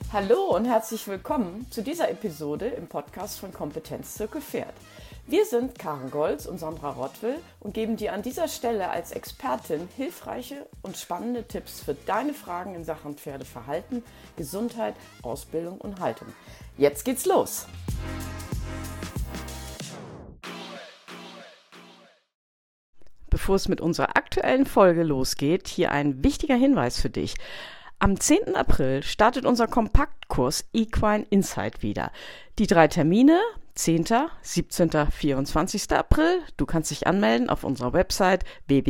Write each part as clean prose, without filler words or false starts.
Hallo und herzlich willkommen zu dieser Episode im Podcast von Kompetenzzirkel Pferd. Wir sind Karen Golz und Sandra Rottwill und geben dir an dieser Stelle als Expertin hilfreiche und spannende Tipps für deine Fragen in Sachen Pferdeverhalten, Gesundheit, Ausbildung und Haltung. Jetzt geht's los! Bevor es mit unserer aktuellen Folge losgeht, hier ein wichtiger Hinweis für dich. Am 10. April startet unser Kompaktkurs Equine Insight wieder. Die 3 Termine, 10., 17., 24. April. Du kannst dich anmelden auf unserer Website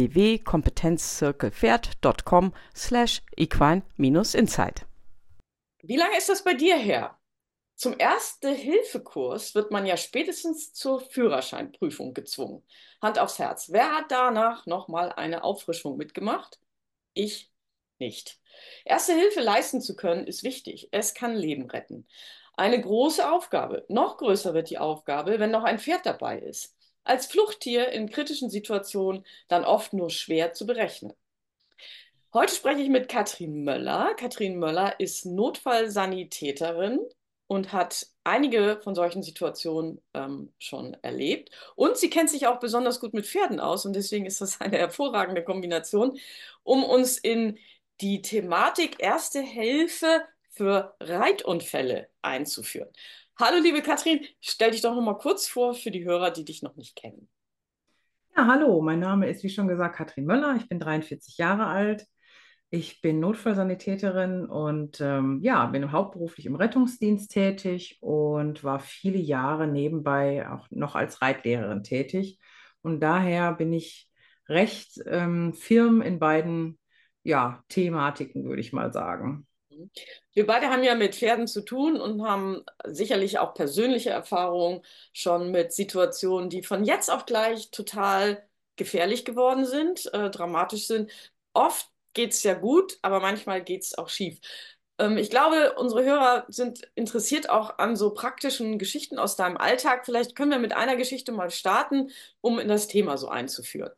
www.kompetenzzirkelpferd.com/equine-insight. Wie lange ist das bei dir her? Zum Erste-Hilfe-Kurs wird man ja spätestens zur Führerscheinprüfung gezwungen. Hand aufs Herz. Wer hat danach nochmal eine Auffrischung mitgemacht? Ich nicht. Erste Hilfe leisten zu können, ist wichtig. Es kann Leben retten. Eine große Aufgabe. Noch größer wird die Aufgabe, wenn noch ein Pferd dabei ist. Als Fluchttier in kritischen Situationen dann oft nur schwer zu berechnen. Heute spreche ich mit Katrin Möller. Katrin Möller ist Notfallsanitäterin und hat einige von solchen Situationen schon erlebt. Und sie kennt sich auch besonders gut mit Pferden aus und deswegen ist das eine hervorragende Kombination, um uns in die Thematik Erste Hilfe für Reitunfälle einzuführen. Hallo, liebe Katrin, stell dich doch noch mal kurz vor für die Hörer, die dich noch nicht kennen. Ja, hallo, mein Name ist, wie schon gesagt, Katrin Möller. Ich bin 43 Jahre alt. Ich bin Notfallsanitäterin und ja, bin hauptberuflich im Rettungsdienst tätig und war viele Jahre nebenbei auch noch als Reitlehrerin tätig. Und daher bin ich recht firm in beiden, ja, Thematiken, würde ich mal sagen. Wir beide haben ja mit Pferden zu tun und haben sicherlich auch persönliche Erfahrungen schon mit Situationen, die von jetzt auf gleich total gefährlich geworden sind, dramatisch sind. Oft geht es ja gut, aber manchmal geht es auch schief. Ich glaube, unsere Hörer sind interessiert auch an so praktischen Geschichten aus deinem Alltag. Vielleicht können wir mit einer Geschichte mal starten, um in das Thema so einzuführen.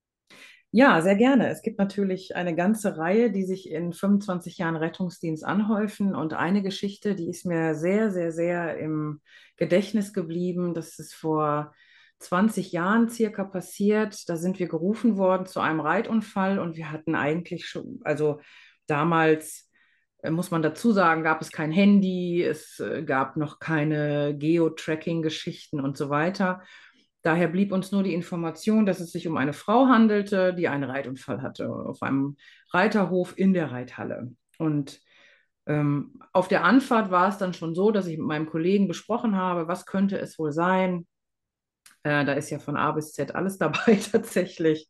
Ja, sehr gerne. Es gibt natürlich eine ganze Reihe, die sich in 25 Jahren Rettungsdienst anhäufen. Und eine Geschichte, die ist mir sehr, sehr, sehr im Gedächtnis geblieben. Das ist vor 20 Jahren circa passiert. Da sind wir gerufen worden zu einem Reitunfall und wir hatten eigentlich schon, also damals muss man dazu sagen, gab es kein Handy, es gab noch keine Geo-Tracking-Geschichten und so weiter. Daher blieb uns nur die Information, dass es sich um eine Frau handelte, die einen Reitunfall hatte auf einem Reiterhof in der Reithalle. Und auf der Anfahrt war es dann schon so, dass ich mit meinem Kollegen besprochen habe, was könnte es wohl sein. Da ist ja von A bis Z alles dabei tatsächlich.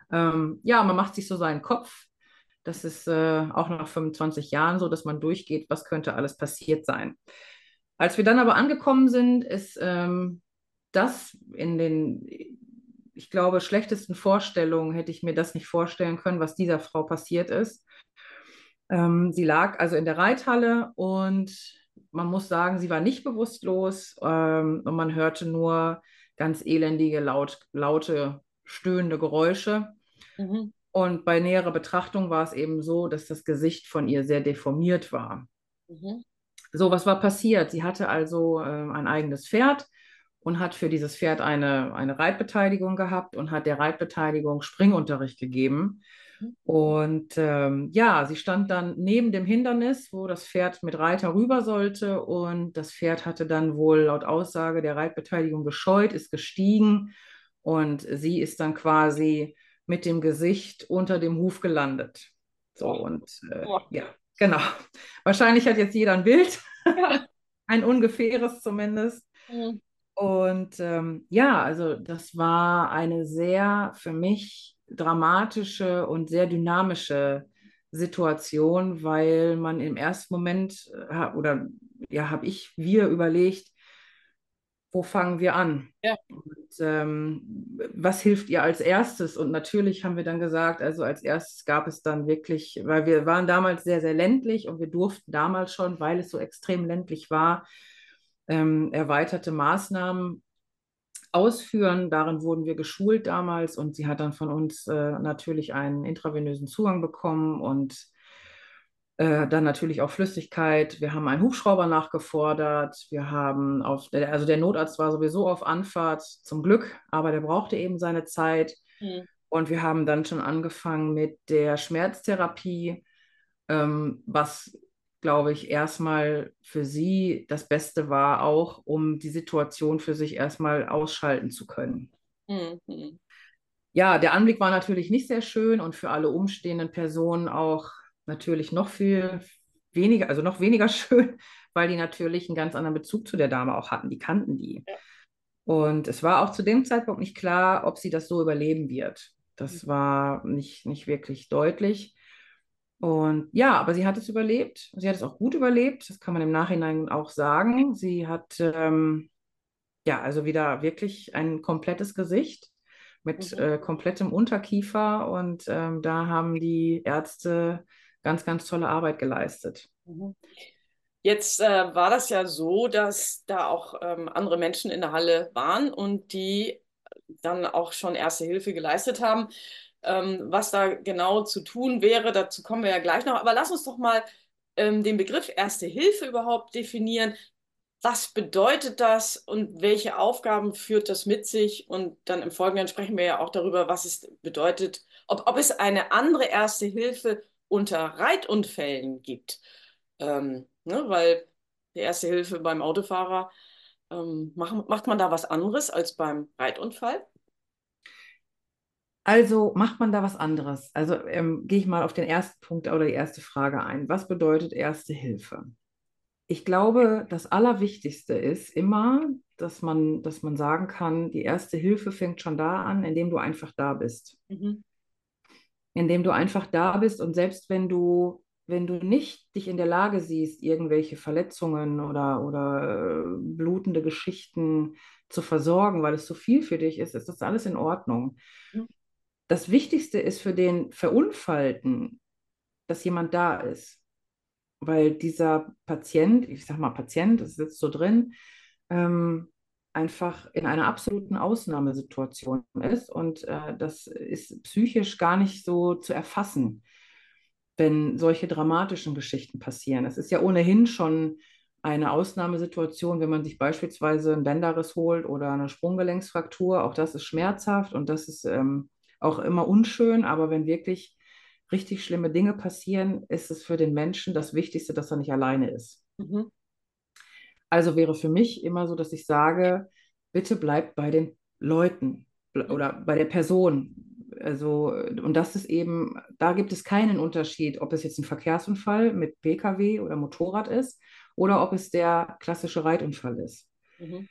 Ja, man macht sich so seinen Kopf. Das ist auch nach 25 Jahren so, dass man durchgeht, was könnte alles passiert sein. Als wir dann aber angekommen sind, ist das in den, ich glaube, schlechtesten Vorstellungen hätte ich mir das nicht vorstellen können, was dieser Frau passiert ist. Sie lag also in der Reithalle und man muss sagen, sie war nicht bewusstlos und man hörte nur ganz elendige, laute, stöhnende Geräusche. Mhm. Und bei näherer Betrachtung war es eben so, dass das Gesicht von ihr sehr deformiert war. Mhm. So, was war passiert? Sie hatte also ein eigenes Pferd und hat für dieses Pferd eine Reitbeteiligung gehabt und hat der Reitbeteiligung Springunterricht gegeben. Und ja, sie stand dann neben dem Hindernis, wo das Pferd mit Reiter rüber sollte. Und das Pferd hatte dann wohl laut Aussage der Reitbeteiligung gescheut, ist gestiegen und sie ist dann quasi mit dem Gesicht unter dem Huf gelandet. So, Boah. und Boah. ja, genau. Wahrscheinlich hat jetzt jeder ein Bild, Ja. ein ungefähres zumindest. Mhm. Und ja, also das war eine sehr für mich dramatische und sehr dynamische Situation, weil man im ersten Moment oder ja, habe ich wir überlegt, wo fangen wir an? Ja. Und was hilft ihr als erstes? Und natürlich haben wir dann gesagt, also als erstes gab es dann wirklich, weil wir waren damals sehr, sehr ländlich und wir durften damals schon, weil es so extrem ländlich war, erweiterte Maßnahmen ausführen. Darin wurden wir geschult damals und sie hat dann von uns natürlich einen intravenösen Zugang bekommen und Dann natürlich auch Flüssigkeit. Wir haben einen Hubschrauber nachgefordert. Wir haben also der Notarzt war sowieso auf Anfahrt, zum Glück, aber der brauchte eben seine Zeit. Mhm. Und wir haben dann schon angefangen mit der Schmerztherapie, was, glaube ich, erstmal für sie das Beste war, auch um die Situation für sich erstmal ausschalten zu können. Mhm. Ja, der Anblick war natürlich nicht sehr schön und für alle umstehenden Personen auch natürlich noch viel weniger, also noch weniger schön, weil die natürlich einen ganz anderen Bezug zu der Dame auch hatten. Die kannten die. Ja. Und es war auch zu dem Zeitpunkt nicht klar, ob sie das so überleben wird. Das war nicht wirklich deutlich. Und ja, aber sie hat es überlebt. Sie hat es auch gut überlebt. Das kann man im Nachhinein auch sagen. Sie hat ja also wieder wirklich ein komplettes Gesicht mit Mhm. komplettem Unterkiefer. Und da haben die Ärzte ganz, ganz tolle Arbeit geleistet. Mhm. Jetzt war das ja so, dass da auch andere Menschen in der Halle waren und die dann auch schon Erste Hilfe geleistet haben. Was da genau zu tun wäre, dazu kommen wir ja gleich noch. Aber lass uns doch mal den Begriff Erste Hilfe überhaupt definieren. Was bedeutet das und welche Aufgaben führt das mit sich? Und dann im Folgenden sprechen wir ja auch darüber, was es bedeutet, ob es eine andere Erste Hilfe unter Reitunfällen gibt. Ne, weil die Erste Hilfe beim Autofahrer, macht man da was anderes als beim Reitunfall? Also macht man da was anderes? Also gehe ich mal auf den ersten Punkt oder die erste Frage ein. Was bedeutet Erste Hilfe? Ich glaube, das Allerwichtigste ist immer, dass man sagen kann, die erste Hilfe fängt schon da an, indem du einfach da bist. Mhm. Indem du einfach da bist und selbst wenn du nicht dich in der Lage siehst, irgendwelche Verletzungen oder blutende Geschichten zu versorgen, weil es zu viel für dich ist, ist das alles in Ordnung. Das Wichtigste ist für den Verunfallten, dass jemand da ist, weil dieser Patient, ich sag mal Patient, das sitzt so drin, ähm, einfach in einer absoluten Ausnahmesituation ist und das ist psychisch gar nicht so zu erfassen, wenn solche dramatischen Geschichten passieren. Es ist ja ohnehin schon eine Ausnahmesituation, wenn man sich beispielsweise einen Bänderriss holt oder eine Sprunggelenksfraktur. Auch das ist schmerzhaft und das ist auch immer unschön. Aber wenn wirklich richtig schlimme Dinge passieren, ist es für den Menschen das Wichtigste, dass er nicht alleine ist. Mhm. Also wäre für mich immer so, dass ich sage, bitte bleibt bei den Leuten Mhm. oder bei der Person. Also, und das ist eben, da gibt es keinen Unterschied, ob es jetzt ein Verkehrsunfall mit Pkw oder Motorrad ist oder ob es der klassische Reitunfall ist. Mhm.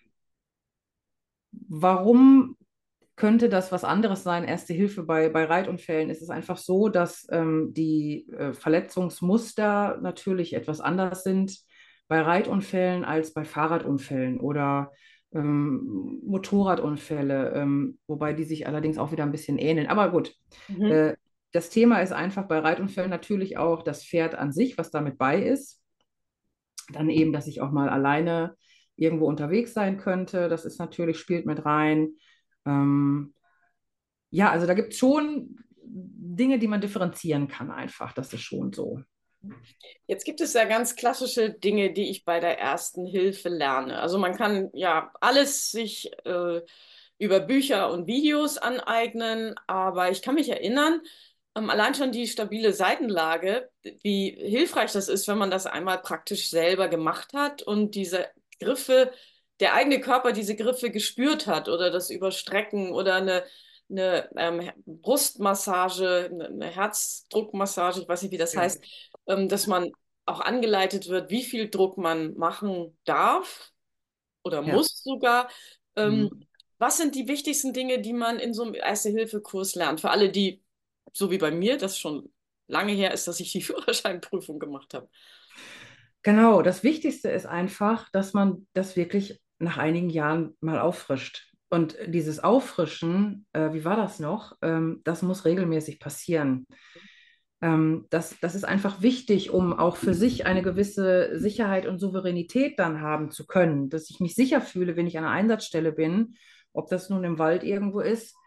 Warum könnte das was anderes sein? Erste Hilfe bei Reitunfällen. Es ist einfach so, dass die Verletzungsmuster natürlich etwas anders sind bei Reitunfällen als bei Fahrradunfällen oder Motorradunfälle, wobei die sich allerdings auch wieder ein bisschen ähneln. Aber gut, Mhm. äh, das Thema ist einfach bei Reitunfällen natürlich auch das Pferd an sich, was damit bei ist. Dann eben, dass ich auch mal alleine irgendwo unterwegs sein könnte. Das ist natürlich, spielt mit rein. Ähm, ja, also da gibt es schon Dinge, die man differenzieren kann einfach. Das ist schon so. Jetzt gibt es ja ganz klassische Dinge, die ich bei der Ersten Hilfe lerne. Also man kann ja alles sich über Bücher und Videos aneignen, aber ich kann mich erinnern, allein schon die stabile Seitenlage, wie hilfreich das ist, wenn man das einmal praktisch selber gemacht hat und diese Griffe, der eigene Körper diese Griffe gespürt hat oder das Überstrecken oder eine Brustmassage, eine Herzdruckmassage, ich weiß nicht, wie das Ja, heißt, dass man auch angeleitet wird, wie viel Druck man machen darf oder ja. muss sogar. Ähm, Mhm. Was sind die wichtigsten Dinge, die man in so einem Erste-Hilfe-Kurs lernt? Für alle, die, so wie bei mir, das schon lange her ist, dass ich die Führerscheinprüfung gemacht habe. Genau, das Wichtigste ist einfach, dass man das wirklich nach einigen Jahren mal auffrischt. Und dieses Auffrischen, wie war das noch? Das muss regelmäßig passieren. Das ist einfach wichtig, um auch für sich eine gewisse Sicherheit und Souveränität dann haben zu können, dass ich mich sicher fühle, wenn ich an einer Einsatzstelle bin, ob das nun im Wald irgendwo ist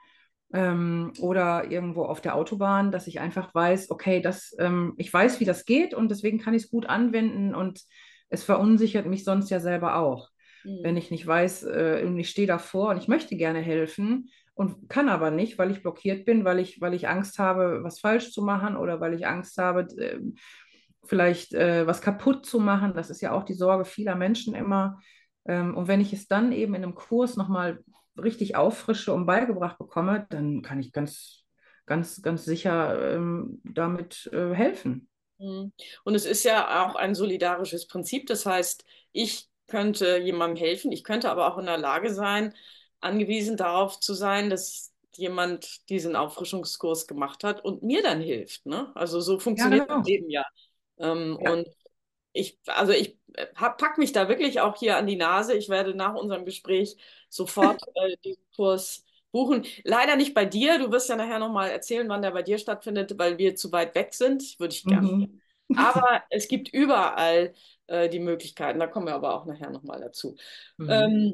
oder irgendwo auf der Autobahn, dass ich einfach weiß, okay, ich weiß, wie das geht und deswegen kann ich es gut anwenden und es verunsichert mich sonst ja selber auch. Wenn Mhm. ich nicht weiß, und ich stehe davor und ich möchte gerne helfen und kann aber nicht, weil ich blockiert bin, weil ich Angst habe, was falsch zu machen oder weil ich Angst habe, vielleicht was kaputt zu machen. Das ist ja auch die Sorge vieler Menschen immer. Und wenn ich es dann eben in einem Kurs nochmal richtig auffrische und beigebracht bekomme, dann kann ich ganz sicher damit helfen. Mhm. Und es ist ja auch ein solidarisches Prinzip. Das heißt, ich könnte jemandem helfen, ich könnte aber auch in der Lage sein, angewiesen darauf zu sein, dass jemand diesen Auffrischungskurs gemacht hat und mir dann hilft. Ne? Also so Ja, funktioniert das genau. Leben ja. Ja. Und ich pack mich da wirklich auch hier an die Nase. Ich werde nach unserem Gespräch sofort diesen Kurs buchen. Leider nicht bei dir. Du wirst ja nachher nochmal erzählen, wann der bei dir stattfindet, weil wir zu weit weg sind. Würde ich gerne. Mhm. Aber es gibt überall die Möglichkeiten. Da kommen wir aber auch nachher nochmal dazu. Mhm. Ähm,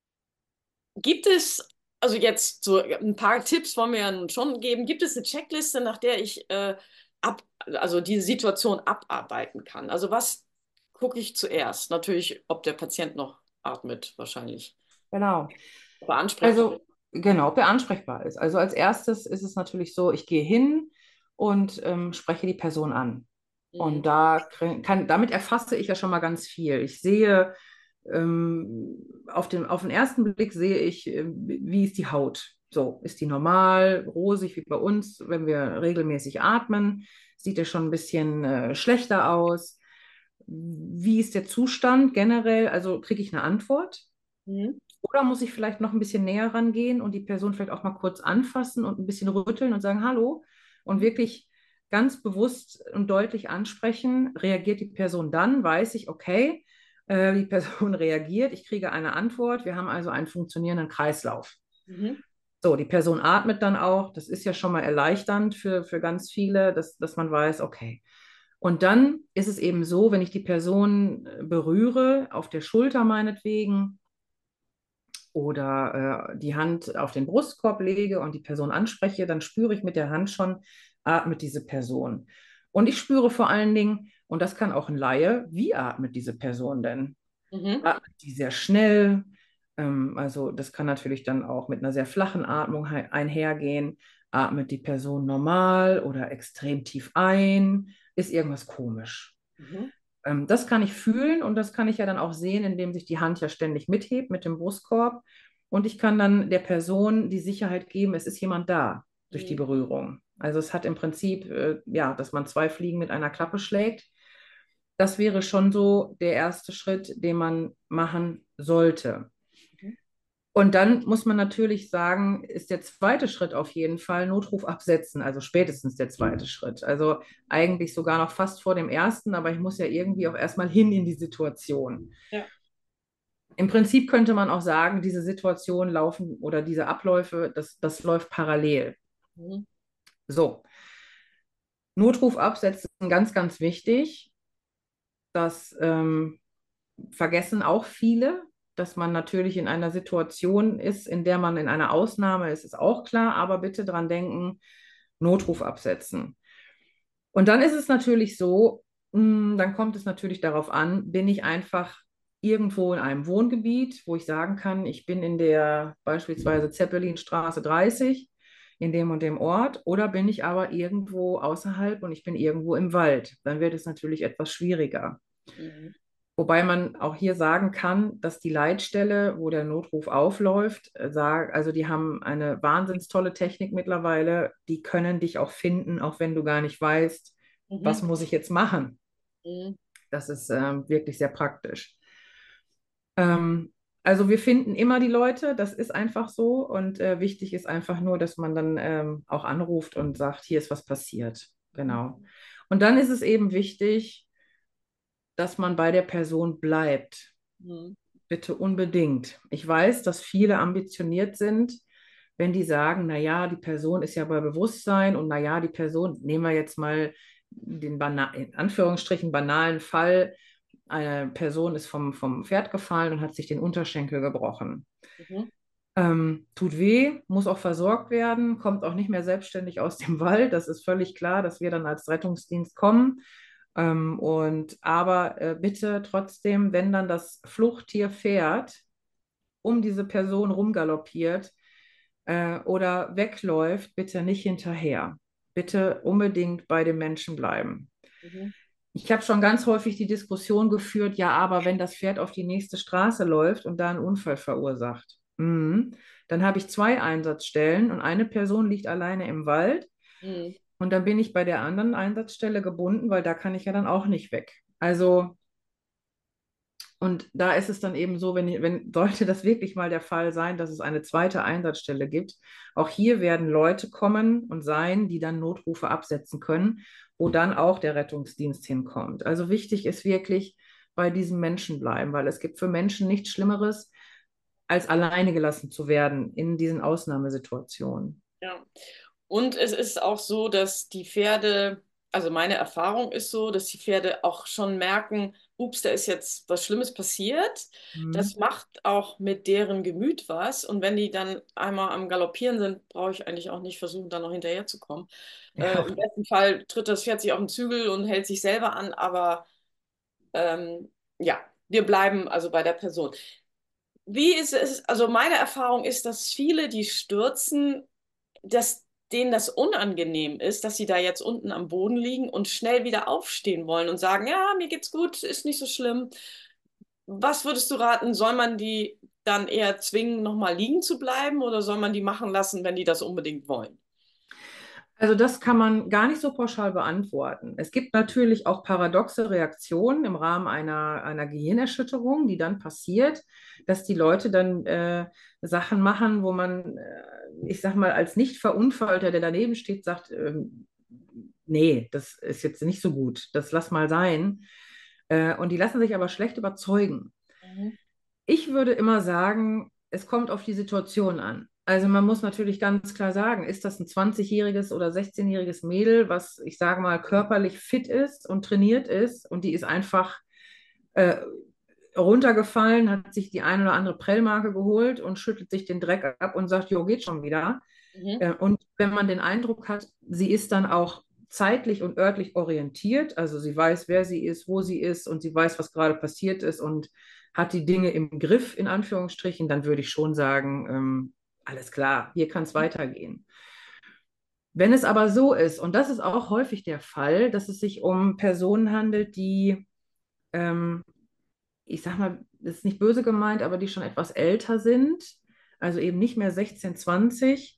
Gibt es, also jetzt so ein paar Tipps wollen wir ja nun schon geben. Gibt es eine Checkliste, nach der ich also diese Situation abarbeiten kann? Also was gucke ich zuerst? Natürlich, ob der Patient noch atmet, wahrscheinlich. Genau. Ob er ansprechbar ist. Also, genau, ob er ansprechbar ist. Also als erstes ist es natürlich so, ich gehe hin und spreche die Person an. Mhm. Und damit erfasse ich ja schon mal ganz viel. Ich sehe, auf den ersten Blick sehe ich, wie ist die Haut? So, ist die normal, rosig wie bei uns, wenn wir regelmäßig atmen? Sieht er schon ein bisschen schlechter aus? Wie ist der Zustand generell? Also kriege ich eine Antwort? Mhm. Oder muss ich vielleicht noch ein bisschen näher rangehen und die Person vielleicht auch mal kurz anfassen und ein bisschen rütteln und sagen, hallo? Und Mhm. wirklich ganz bewusst und deutlich ansprechen. Reagiert die Person dann, weiß ich, okay, die Person reagiert, ich kriege eine Antwort. Wir haben also einen funktionierenden Kreislauf. Mhm. So, die Person atmet dann auch. Das ist ja schon mal erleichternd für ganz viele, dass man weiß, okay. Und dann ist es eben so, wenn ich die Person berühre, auf der Schulter meinetwegen, oder die Hand auf den Brustkorb lege und die Person anspreche, dann spüre ich mit der Hand schon, atmet diese Person. Und ich spüre vor allen Dingen, und das kann auch ein Laie, wie atmet diese Person denn? Mhm. Atmet die sehr schnell? Also das kann natürlich dann auch mit einer sehr flachen Atmung einhergehen. Atmet die Person normal oder extrem tief ein? Ist irgendwas komisch? Mhm. Das kann ich fühlen und das kann ich ja dann auch sehen, indem sich die Hand ja ständig mithebt mit dem Brustkorb. Und ich kann dann der Person die Sicherheit geben, es ist jemand da durch die Mhm. Berührung. Also es hat im Prinzip, ja, dass man zwei Fliegen mit einer Klappe schlägt. Das wäre schon so der erste Schritt, den man machen sollte. Mhm. Und dann muss man natürlich sagen, ist der zweite Schritt auf jeden Fall Notruf absetzen, also spätestens der zweite Schritt. Also eigentlich sogar noch fast vor dem ersten, aber ich muss ja irgendwie auch erstmal hin in die Situation. Ja. Im Prinzip könnte man auch sagen, diese Situationen laufen oder diese Abläufe, das läuft parallel. Mhm. So, Notruf absetzen, ganz wichtig. Das vergessen auch viele, dass man natürlich in einer Situation ist, in der man in einer Ausnahme ist, ist auch klar, aber bitte dran denken, Notruf absetzen. Und dann ist es natürlich so, dann kommt es natürlich darauf an, bin ich einfach irgendwo in einem Wohngebiet, wo ich sagen kann, ich bin in der beispielsweise Zeppelinstraße 30 in dem und dem Ort, oder bin ich aber irgendwo außerhalb und ich bin irgendwo im Wald. Dann wird es natürlich etwas schwieriger. Mhm. Wobei man auch hier sagen kann, dass die Leitstelle, wo der Notruf aufläuft, also die haben eine wahnsinns tolle Technik mittlerweile. Die können dich auch finden, auch wenn du gar nicht weißt, was Mhm. muss ich jetzt machen. Mhm. Das ist wirklich sehr praktisch. Ähm, also wir finden immer die Leute, das ist einfach so. Und wichtig ist einfach nur, dass man dann auch anruft und sagt, hier ist was passiert. Mhm. Genau. Und dann ist es eben wichtig, dass man bei der Person bleibt. Mhm. Bitte unbedingt. Ich weiß, dass viele ambitioniert sind, wenn die sagen, naja, die Person ist ja bei Bewusstsein und naja, die Person, nehmen wir jetzt mal den in Anführungsstrichen banalen Fall, eine Person ist vom Pferd gefallen und hat sich den Unterschenkel gebrochen. Mhm. Tut weh, muss auch versorgt werden, kommt auch nicht mehr selbstständig aus dem Wald. Das ist völlig klar, dass wir dann als Rettungsdienst kommen. Aber bitte trotzdem, wenn dann das Fluchttier fährt, um diese Person rumgaloppiert oder wegläuft, bitte nicht hinterher. Bitte unbedingt bei dem Menschen bleiben. Mhm. Ich habe schon ganz häufig die Diskussion geführt, ja, aber wenn das Pferd auf die nächste Straße läuft und da einen Unfall verursacht, dann habe ich zwei Einsatzstellen und eine Person liegt alleine im Wald Mhm. und dann bin ich bei der anderen Einsatzstelle gebunden, weil da kann ich ja dann auch nicht weg. Also, und da ist es dann eben so, wenn sollte das wirklich mal der Fall sein, dass es eine zweite Einsatzstelle gibt, auch hier werden Leute kommen und sein, die dann Notrufe absetzen können, wo dann auch der Rettungsdienst hinkommt. Also wichtig ist wirklich bei diesem Menschen bleiben, weil es gibt für Menschen nichts Schlimmeres, als alleine gelassen zu werden in diesen Ausnahmesituationen. Ja. Und es ist auch so, dass die Pferde, also meine Erfahrung ist so, dass die Pferde auch schon merken, ups, da ist jetzt was Schlimmes passiert. Das Mhm. macht auch mit deren Gemüt was. Und wenn die dann einmal am Galoppieren sind, brauche ich eigentlich auch nicht versuchen, da noch hinterherzukommen. Ja, Im besten Fall tritt das Pferd sich auf den Zügel und hält sich selber an, aber ja, wir bleiben also bei der Person. Wie ist es, also meine Erfahrung ist, dass viele, die stürzen, dass denen das unangenehm ist, dass sie da jetzt unten am Boden liegen und schnell wieder aufstehen wollen und sagen, ja, mir geht's gut, ist nicht so schlimm. Was würdest du raten? Soll man die dann eher zwingen, nochmal liegen zu bleiben oder soll man die machen lassen, wenn die das unbedingt wollen? also das kann man gar nicht so pauschal beantworten. Es gibt natürlich auch paradoxe Reaktionen im Rahmen einer Gehirnerschütterung, die dann passiert, dass die Leute dann Sachen machen, wo man, ich sag mal, als Nicht-Verunfallter, der daneben steht, sagt, nee, das ist jetzt nicht so gut, das lass mal sein. Und die lassen sich aber schlecht überzeugen. Mhm. Ich würde immer sagen, es kommt auf die Situation an. Also man muss natürlich ganz klar sagen, ist das ein 20-jähriges oder 16-jähriges Mädel, was ich sage mal körperlich fit ist und trainiert ist und die ist einfach äh, runtergefallen, hat sich die eine oder andere Prellmarke geholt und schüttelt sich den Dreck ab und sagt, jo, geht schon wieder. Mhm. Und wenn man den Eindruck hat, sie ist dann auch zeitlich und örtlich orientiert, also sie weiß, wer sie ist, wo sie ist und sie weiß, was gerade passiert ist und hat die Dinge im Griff, in Anführungsstrichen, dann würde ich schon sagen, alles klar, hier kann es weitergehen. Wenn es aber so ist, und das ist auch häufig der Fall, dass es sich um Personen handelt, die, ähm, ich sag mal, das ist nicht böse gemeint, aber die schon etwas älter sind, also eben nicht mehr 16, 20,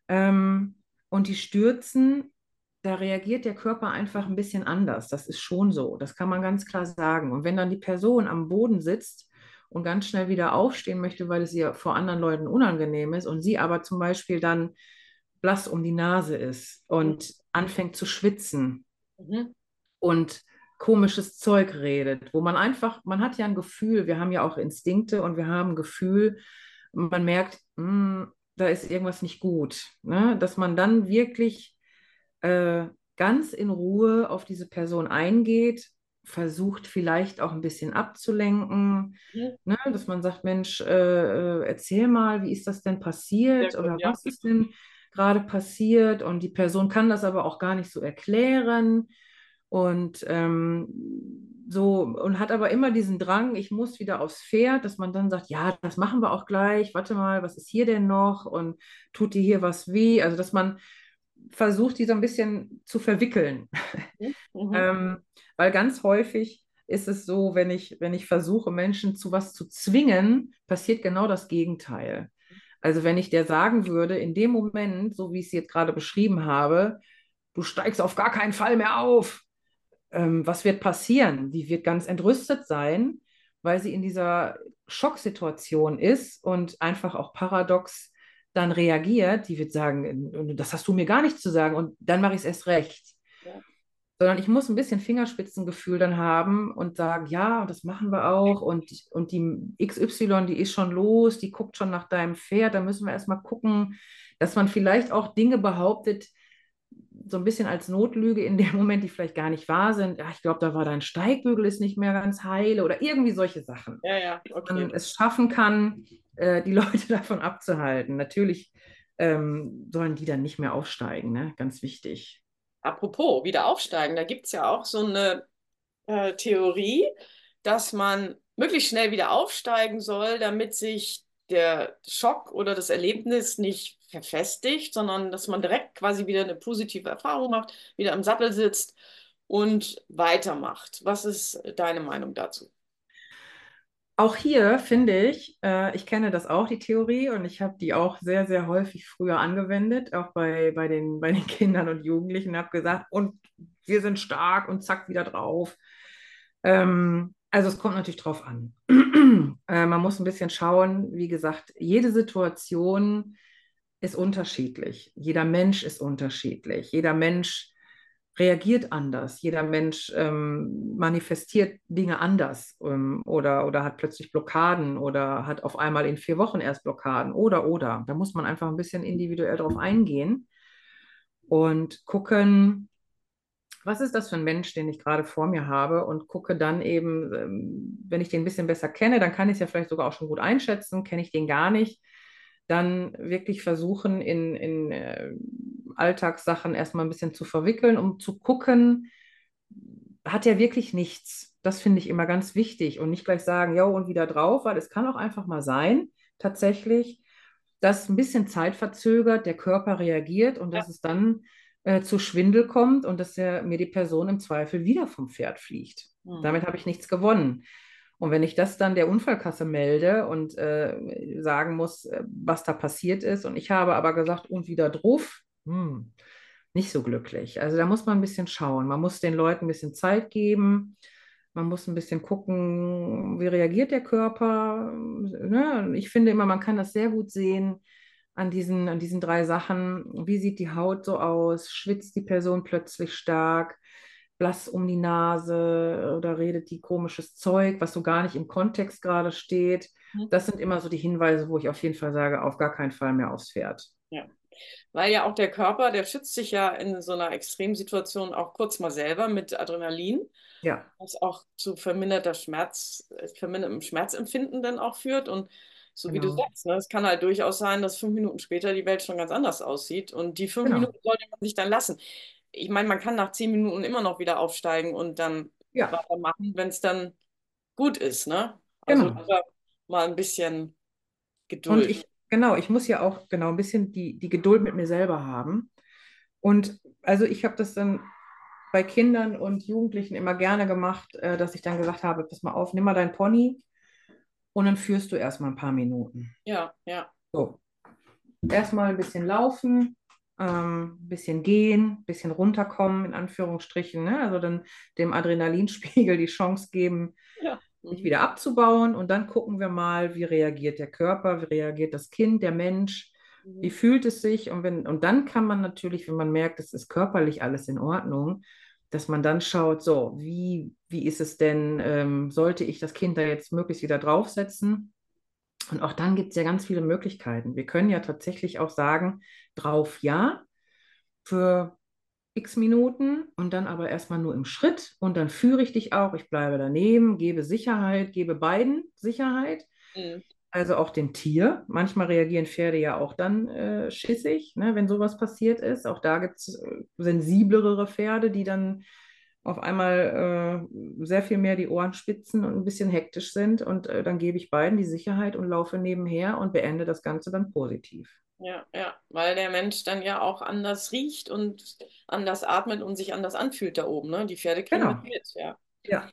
und die stürzen, da reagiert der Körper einfach ein bisschen anders. Das ist schon so, das kann man ganz klar sagen. Und wenn dann die Person am Boden sitzt und ganz schnell wieder aufstehen möchte, weil es ihr vor anderen Leuten unangenehm ist und sie aber zum Beispiel dann blass um die Nase ist und anfängt zu schwitzen Mhm. und komisches Zeug redet, wo man einfach, man hat ja ein Gefühl, wir haben ja auch Instinkte und wir haben ein Gefühl, man merkt, da ist irgendwas nicht gut, ne? Dass man dann wirklich äh, ganz in Ruhe auf diese Person eingeht, versucht vielleicht auch ein bisschen abzulenken, Mhm. ne? Dass man sagt, Mensch, erzähl mal, wie ist das denn Sehr passiert gut, oder ja. was ist denn gerade passiert? Und die Person kann das aber auch gar nicht so erklären. Und so, und hat aber immer diesen Drang, ich muss wieder aufs Pferd, dass man dann sagt, ja, das machen wir auch gleich, warte mal, was ist hier denn noch? Und tut dir hier was weh? Also, dass man versucht, die so ein bisschen zu verwickeln. Mhm. Mhm. Ähm, Weil ganz häufig ist es so, wenn ich versuche, Menschen zu was zu zwingen, passiert genau das Gegenteil. Also wenn ich der sagen würde, in dem Moment, so wie ich es jetzt gerade beschrieben habe, du steigst auf gar keinen Fall mehr auf, was wird passieren? Die wird ganz entrüstet sein, weil sie in dieser Schocksituation ist und einfach auch paradox dann reagiert. Die wird sagen, das hast du mir gar nicht zu sagen und dann mache ich es erst recht. Ja. Sondern ich muss ein bisschen Fingerspitzengefühl dann haben und sagen, ja, das machen wir auch. Und die XY, die ist schon los, die guckt schon nach deinem Pferd. Da müssen wir erstmal gucken, dass man vielleicht auch Dinge behauptet, so ein bisschen als Notlüge in dem Moment, die vielleicht gar nicht wahr sind. Ja, ich glaube, da war dein Steigbügel ist nicht mehr ganz heile oder irgendwie solche Sachen. Ja, ja, Dass okay. man es schaffen kann, die Leute davon abzuhalten. Natürlich sollen die dann nicht mehr aufsteigen, ne? Ganz wichtig. Apropos, wieder aufsteigen, da gibt es ja auch so eine Theorie, dass man möglichst schnell wieder aufsteigen soll, damit sich der Schock oder das Erlebnis nicht verfestigt, sondern dass man direkt quasi wieder eine positive Erfahrung macht, wieder am Sattel sitzt und weitermacht. Was ist deine Meinung dazu? Auch hier finde ich kenne das auch, die Theorie, und ich habe die auch sehr, sehr häufig früher angewendet, auch bei den Kindern und Jugendlichen, habe gesagt, und wir sind stark und zack, wieder drauf. Also es kommt natürlich drauf an. Man muss ein bisschen schauen, wie gesagt, jede Situation ist unterschiedlich. Jeder Mensch ist unterschiedlich. Jeder Mensch reagiert anders. Jeder Mensch manifestiert Dinge anders oder hat plötzlich Blockaden oder hat auf einmal in 4 Wochen erst Blockaden oder. Da muss man einfach ein bisschen individuell drauf eingehen und gucken, was ist das für ein Mensch, den ich gerade vor mir habe, und gucke dann eben, wenn ich den ein bisschen besser kenne, dann kann ich es ja vielleicht sogar auch schon gut einschätzen. Kenne ich den gar nicht, dann wirklich versuchen, in Alltagssachen erstmal ein bisschen zu verwickeln, um zu gucken, hat er wirklich nichts. Das finde ich immer ganz wichtig, und nicht gleich sagen, ja, und wieder drauf, weil es kann auch einfach mal sein, tatsächlich, dass ein bisschen zeitverzögert der Körper reagiert und Ja. dass es dann zu Schwindel kommt und dass mir die Person im Zweifel wieder vom Pferd fliegt. Hm. Damit habe ich nichts gewonnen. Und wenn ich das dann der Unfallkasse melde und sagen muss, was da passiert ist, und ich habe aber gesagt, und wieder drauf, nicht so glücklich. Also da muss man ein bisschen schauen. Man muss den Leuten ein bisschen Zeit geben. Man muss ein bisschen gucken, wie reagiert der Körper. Ne? Ich finde immer, man kann das sehr gut sehen an diesen 3 Sachen. Wie sieht die Haut so aus? Schwitzt die Person plötzlich stark? Blass um die Nase oder redet die komisches Zeug, was so gar nicht im Kontext gerade steht? Das sind immer so die Hinweise, wo ich auf jeden Fall sage, auf gar keinen Fall mehr aufs Pferd. Ja. Weil ja auch der Körper, der schützt sich ja in so einer Extremsituation auch kurz mal selber mit Adrenalin, Ja, was auch zu vermindertem Schmerzempfinden dann auch führt. Und so wie du genau. sagst, ne, es kann halt durchaus sein, dass 5 Minuten später die Welt schon ganz anders aussieht. Und die fünf Genau. Minuten sollte man sich dann lassen. Ich meine, man kann nach 10 Minuten immer noch wieder aufsteigen und dann Ja, weitermachen, wenn es dann gut ist, ne? Also genau. lieber mal ein bisschen Und Geduld. genau, ich muss ja auch genau ein bisschen die Geduld mit mir selber haben. Und also ich habe das dann bei Kindern und Jugendlichen immer gerne gemacht, dass ich dann gesagt habe, pass mal auf, nimm mal dein Pony und dann führst du erstmal ein paar Minuten. Ja, ja. So, erstmal ein bisschen laufen, ein bisschen gehen, ein bisschen runterkommen, in Anführungsstrichen, ne? Also dann dem Adrenalinspiegel die Chance geben, Ja. sich Mhm. wieder abzubauen, und dann gucken wir mal, wie reagiert der Körper, wie reagiert das Kind, der Mensch, wie Mhm. fühlt es sich, und dann kann man natürlich, wenn man merkt, es ist körperlich alles in Ordnung, dass man dann schaut, so, wie ist es denn, sollte ich das Kind da jetzt möglichst wieder draufsetzen? Und auch dann gibt es ja ganz viele Möglichkeiten. Wir können ja tatsächlich auch sagen, drauf ja, für x Minuten, und dann aber erstmal nur im Schritt, und dann führe ich dich auch, ich bleibe daneben, gebe Sicherheit, gebe beiden Sicherheit, Mhm. also auch dem Tier. Manchmal reagieren Pferde ja auch dann schissig, ne, wenn sowas passiert ist. Auch da gibt es sensiblere Pferde, die dann auf einmal sehr viel mehr die Ohren spitzen und ein bisschen hektisch sind. Und dann gebe ich beiden die Sicherheit und laufe nebenher und beende das Ganze dann positiv. Ja, ja, weil der Mensch dann ja auch anders riecht und anders atmet und sich anders anfühlt da oben, ne? Die Pferde kriegen das Genau. mit, ja. Ja.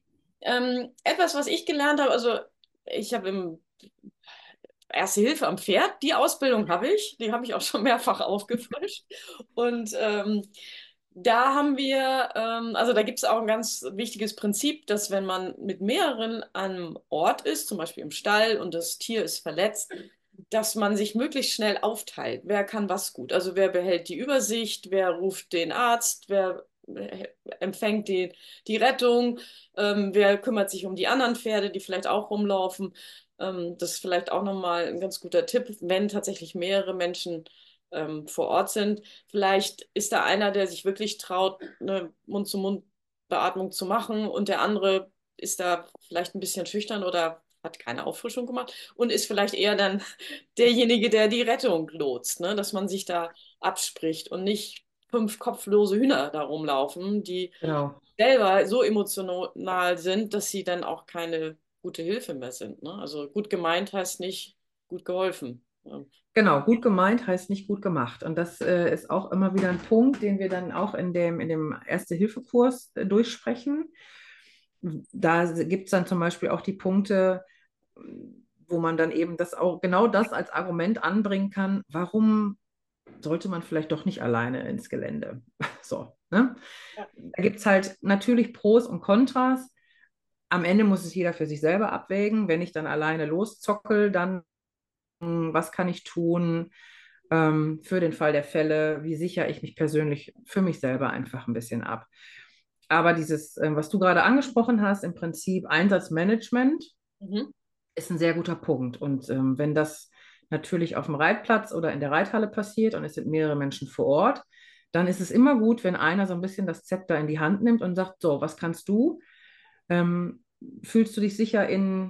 Etwas, was ich gelernt habe, also ich habe im Erste Hilfe am Pferd, die Ausbildung habe ich, die habe ich auch schon mehrfach aufgefrischt. Und da haben wir, also da gibt es auch ein ganz wichtiges Prinzip, dass wenn man mit mehreren an einem Ort ist, zum Beispiel im Stall und das Tier ist verletzt, dass man sich möglichst schnell aufteilt. Wer kann was gut? Also wer behält die Übersicht, wer ruft den Arzt, wer empfängt die Rettung, wer kümmert sich um die anderen Pferde, die vielleicht auch rumlaufen. Das ist vielleicht auch nochmal ein ganz guter Tipp, wenn tatsächlich mehrere Menschen vor Ort sind. Vielleicht ist da einer, der sich wirklich traut, eine Mund-zu-Mund-Beatmung zu machen, und der andere ist da vielleicht ein bisschen schüchtern oder hat keine Auffrischung gemacht und ist vielleicht eher dann derjenige, der die Rettung lotst, ne? Dass man sich da abspricht und nicht fünf kopflose Hühner da rumlaufen, die Genau. selber so emotional sind, dass sie dann auch keine gute Hilfe mehr sind. Ne? Also gut gemeint heißt nicht gut geholfen. Ja. Genau, gut gemeint heißt nicht gut gemacht. Und das ist auch immer wieder ein Punkt, den wir dann auch in dem Erste-Hilfe-Kurs durchsprechen. Da gibt es dann zum Beispiel auch die Punkte, wo man dann eben das auch genau das als Argument anbringen kann, warum sollte man vielleicht doch nicht alleine ins Gelände. So, ne? Ja. Da gibt es halt natürlich Pros und Kontras. Am Ende muss es jeder für sich selber abwägen. Wenn ich dann alleine loszockel, dann was kann ich tun für den Fall der Fälle? Wie sichere ich mich persönlich für mich selber einfach ein bisschen ab? Aber dieses, was du gerade angesprochen hast, im Prinzip Einsatzmanagement, Mhm. ist ein sehr guter Punkt. Und wenn das natürlich auf dem Reitplatz oder in der Reithalle passiert und es sind mehrere Menschen vor Ort, dann ist es immer gut, wenn einer so ein bisschen das Zepter in die Hand nimmt und sagt, so, was kannst du? Fühlst du dich sicher in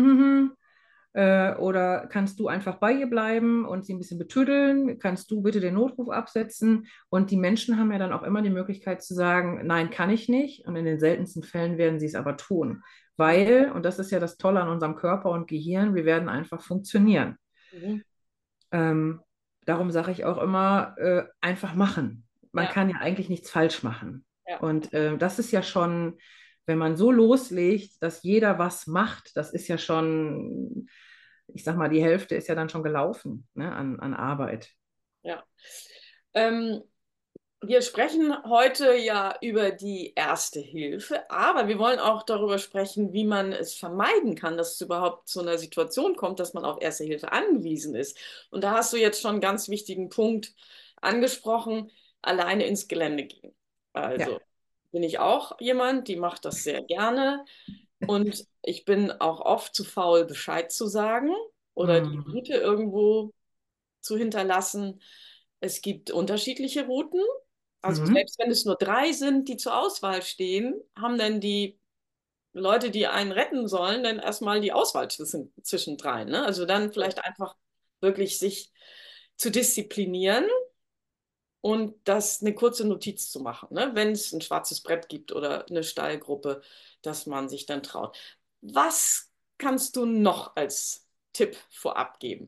oder kannst du einfach bei ihr bleiben und sie ein bisschen betüddeln? Kannst du bitte den Notruf absetzen? Und die Menschen haben ja dann auch immer die Möglichkeit zu sagen, nein, kann ich nicht. Und in den seltensten Fällen werden sie es aber tun. Weil, und das ist ja das Tolle an unserem Körper und Gehirn, wir werden einfach funktionieren. Mhm. Ähm, darum sage ich auch immer, einfach machen. Man Ja, kann ja eigentlich nichts falsch machen. ja. Und das ist ja schon, wenn man so loslegt, dass jeder was macht, das ist ja schon, ich sag mal, die Hälfte ist ja dann schon gelaufen, ne, an Arbeit. Ja. Ähm, Wir sprechen heute ja über die Erste Hilfe, aber wir wollen auch darüber sprechen, wie man es vermeiden kann, dass es überhaupt zu einer Situation kommt, dass man auf Erste Hilfe angewiesen ist. Und da hast du jetzt schon einen ganz wichtigen Punkt angesprochen, alleine ins Gelände gehen. Ja. Also bin ich auch jemand, die macht das sehr gerne und ich bin auch oft zu faul, Bescheid zu sagen oder die Hm. Route irgendwo zu hinterlassen. Es gibt unterschiedliche Routen. Also Mhm. selbst wenn es nur drei sind, die zur Auswahl stehen, haben dann die Leute, die einen retten sollen, dann erstmal die Auswahl zwischen dreien. Ne? Also dann vielleicht einfach wirklich sich zu disziplinieren und das eine kurze Notiz zu machen, ne? Wenn es ein schwarzes Brett gibt oder eine Stallgruppe, dass man sich dann traut. Was kannst du noch als Tipp vorab geben?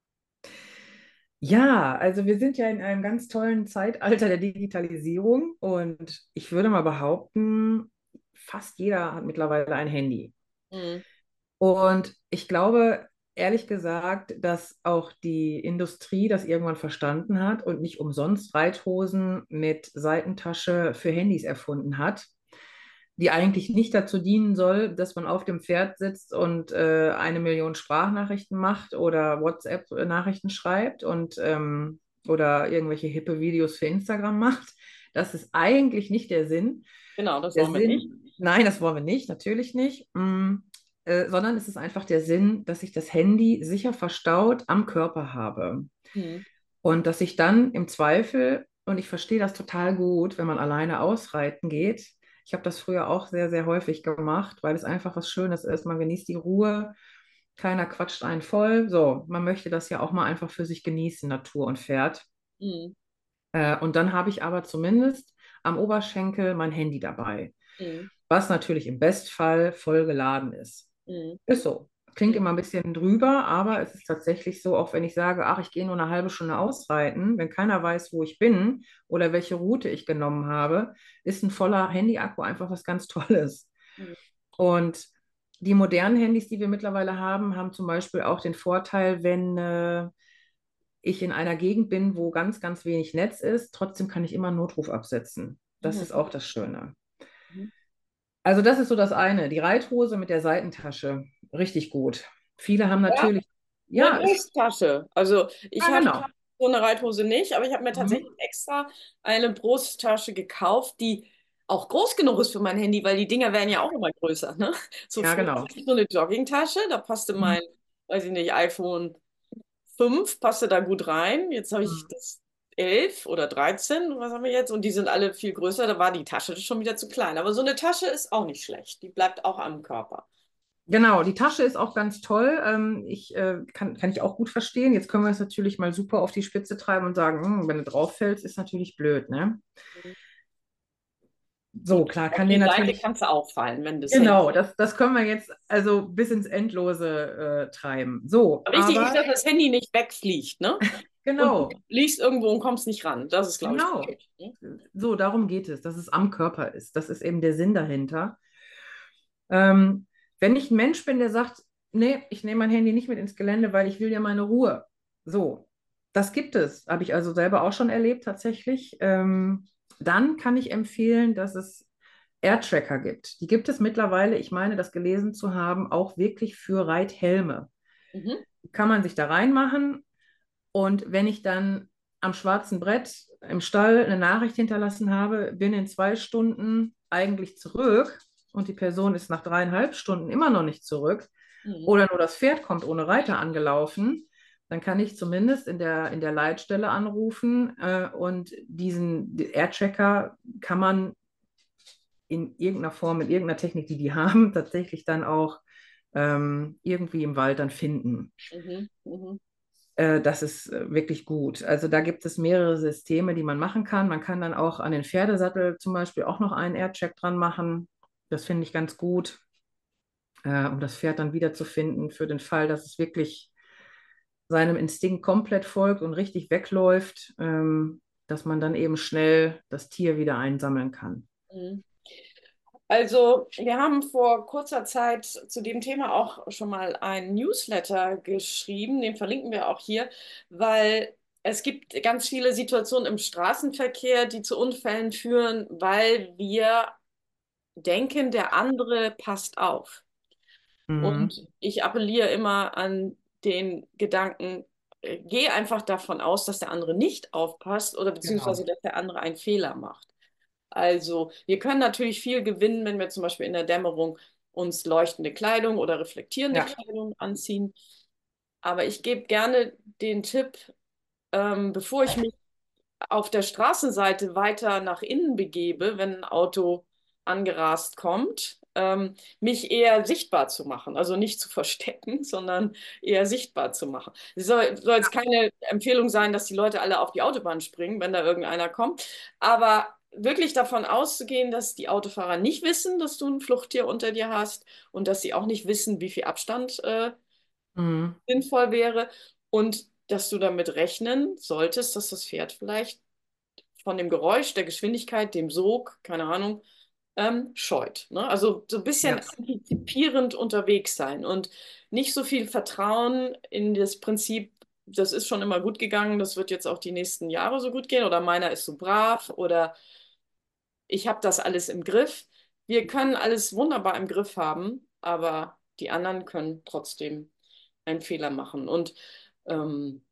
Ja, also wir sind ja in einem ganz tollen Zeitalter der Digitalisierung und ich würde mal behaupten, fast jeder hat mittlerweile ein Handy. Mhm. Und ich glaube, ehrlich gesagt, dass auch die Industrie das irgendwann verstanden hat und nicht umsonst Reithosen mit Seitentasche für Handys erfunden hat, die eigentlich nicht dazu dienen soll, dass man auf dem Pferd sitzt und 1 Million Sprachnachrichten macht oder WhatsApp-Nachrichten schreibt und oder irgendwelche hippe Videos für Instagram macht. Das ist eigentlich nicht der Sinn. Genau, das Der wollen wir nicht. Sinn, nein, das wollen wir nicht, natürlich nicht. Sondern es ist einfach der Sinn, dass ich das Handy sicher verstaut am Körper habe. Mhm. Und dass ich dann im Zweifel, und ich verstehe das total gut, wenn man alleine ausreiten geht. Ich habe das früher auch sehr, sehr häufig gemacht, weil es einfach was Schönes ist. Man genießt die Ruhe, keiner quatscht einen voll. So, man möchte das ja auch mal einfach für sich genießen, Natur und Pferd. Mhm. Und dann habe ich aber zumindest am Oberschenkel mein Handy dabei, Mhm. was natürlich im Bestfall voll geladen ist. Mhm. Ist so. Klingt Mhm. immer ein bisschen drüber, aber es ist tatsächlich so, auch wenn ich sage, ach, ich gehe nur eine halbe Stunde ausreiten, wenn keiner weiß, wo ich bin oder welche Route ich genommen habe, ist ein voller Handy-Akku einfach was ganz Tolles. Mhm. Und die modernen Handys, die wir mittlerweile haben, haben zum Beispiel auch den Vorteil, wenn ich in einer Gegend bin, wo ganz, ganz wenig Netz ist, trotzdem kann ich immer einen Notruf absetzen. Das Mhm. ist auch das Schöne. Mhm. Also das ist so das eine. Die Reithose mit der Seitentasche, richtig gut. Viele haben Ja, natürlich, eine ja, ist, Brusttasche. Also ja ich habe genau. so eine Reithose nicht, aber ich habe mir tatsächlich Mhm. extra eine Brusttasche gekauft, die auch groß genug ist für mein Handy, weil die Dinger werden ja auch immer größer. Ne? So Ja, früher genau. hatte ich so eine Joggingtasche, da passte Mhm. mein, weiß ich nicht, iPhone 5 passte da gut rein. Jetzt habe ich Mhm. das 11 oder 13, was haben wir jetzt? Und die sind alle viel größer. Da war die Tasche schon wieder zu klein. Aber so eine Tasche ist auch nicht schlecht. Die bleibt auch am Körper. Genau, die Tasche ist auch ganz toll. Kann ich auch gut verstehen. Jetzt können wir es natürlich mal super auf die Spitze treiben und sagen, wenn du drauf fällst, ist natürlich blöd, ne? So, klar, Auf kann dir die Seite natürlich, kannst du auffallen, wenn das Handy. genau, das können wir jetzt also bis ins Endlose treiben. So, Wichtig ist, aber dass das Handy nicht wegfliegt, ne? Und du genau, liegst irgendwo und kommst nicht ran. Das ist, glaube ich, genau. wichtig. Ne? So, darum geht es, dass es am Körper ist. Das ist eben der Sinn dahinter. Ähm, Wenn ich ein Mensch bin, der sagt, nee, ich nehme mein Handy nicht mit ins Gelände, weil ich will ja meine Ruhe. So, das gibt es. Habe ich also selber auch schon erlebt tatsächlich. Dann kann ich empfehlen, dass es Air-Tracker gibt. Die gibt es mittlerweile, ich meine, das gelesen zu haben, auch wirklich für Reithelme. Mhm. Kann man sich da reinmachen und wenn ich dann am schwarzen Brett im Stall eine Nachricht hinterlassen habe, bin in 2 Stunden eigentlich zurück und die Person ist nach 3,5 Stunden immer noch nicht zurück Mhm. oder nur das Pferd kommt ohne Reiter angelaufen, dann kann ich zumindest in der Leitstelle anrufen und diesen Air-Checker kann man in irgendeiner Form, in irgendeiner Technik, die die haben, tatsächlich dann auch irgendwie im Wald dann finden. Mhm. Mhm. Das ist wirklich gut. Also da gibt es mehrere Systeme, die man machen kann. Man kann dann auch an den Pferdesattel zum Beispiel auch noch einen Aircheck dran machen. Das finde ich ganz gut, um das Pferd dann wiederzufinden für den Fall, dass es wirklich seinem Instinkt komplett folgt und richtig wegläuft, dass man dann eben schnell das Tier wieder einsammeln kann. Mhm. Also, wir haben vor kurzer Zeit zu dem Thema auch schon mal einen Newsletter geschrieben, den verlinken wir auch hier, weil es gibt ganz viele Situationen im Straßenverkehr, die zu Unfällen führen, weil wir denken, der andere passt auf. Mhm. Und ich appelliere immer an den Gedanken, geh einfach davon aus, dass der andere nicht aufpasst oder beziehungsweise, Genau. dass der andere einen Fehler macht. Also, wir können natürlich viel gewinnen, wenn wir zum Beispiel in der Dämmerung uns leuchtende Kleidung oder reflektierende Ja. Kleidung anziehen. Aber ich gebe gerne den Tipp, bevor ich mich auf der Straßenseite weiter nach innen begebe, wenn ein Auto angerast kommt, mich eher sichtbar zu machen. Also nicht zu verstecken, sondern eher sichtbar zu machen. Es soll jetzt keine Empfehlung sein, dass die Leute alle auf die Autobahn springen, wenn da irgendeiner kommt, aber wirklich davon auszugehen, dass die Autofahrer nicht wissen, dass du ein Fluchttier unter dir hast und dass sie auch nicht wissen, wie viel Abstand Mhm. sinnvoll wäre und dass du damit rechnen solltest, dass das Pferd vielleicht von dem Geräusch, der Geschwindigkeit, dem Sog, keine Ahnung, scheut. Ne? Also so ein bisschen Ja. antizipierend unterwegs sein und nicht so viel Vertrauen in das Prinzip, das ist schon immer gut gegangen, das wird jetzt auch die nächsten Jahre so gut gehen oder meiner ist so brav oder ich habe das alles im Griff. Wir können alles wunderbar im Griff haben, aber die anderen können trotzdem einen Fehler machen. Und ähm,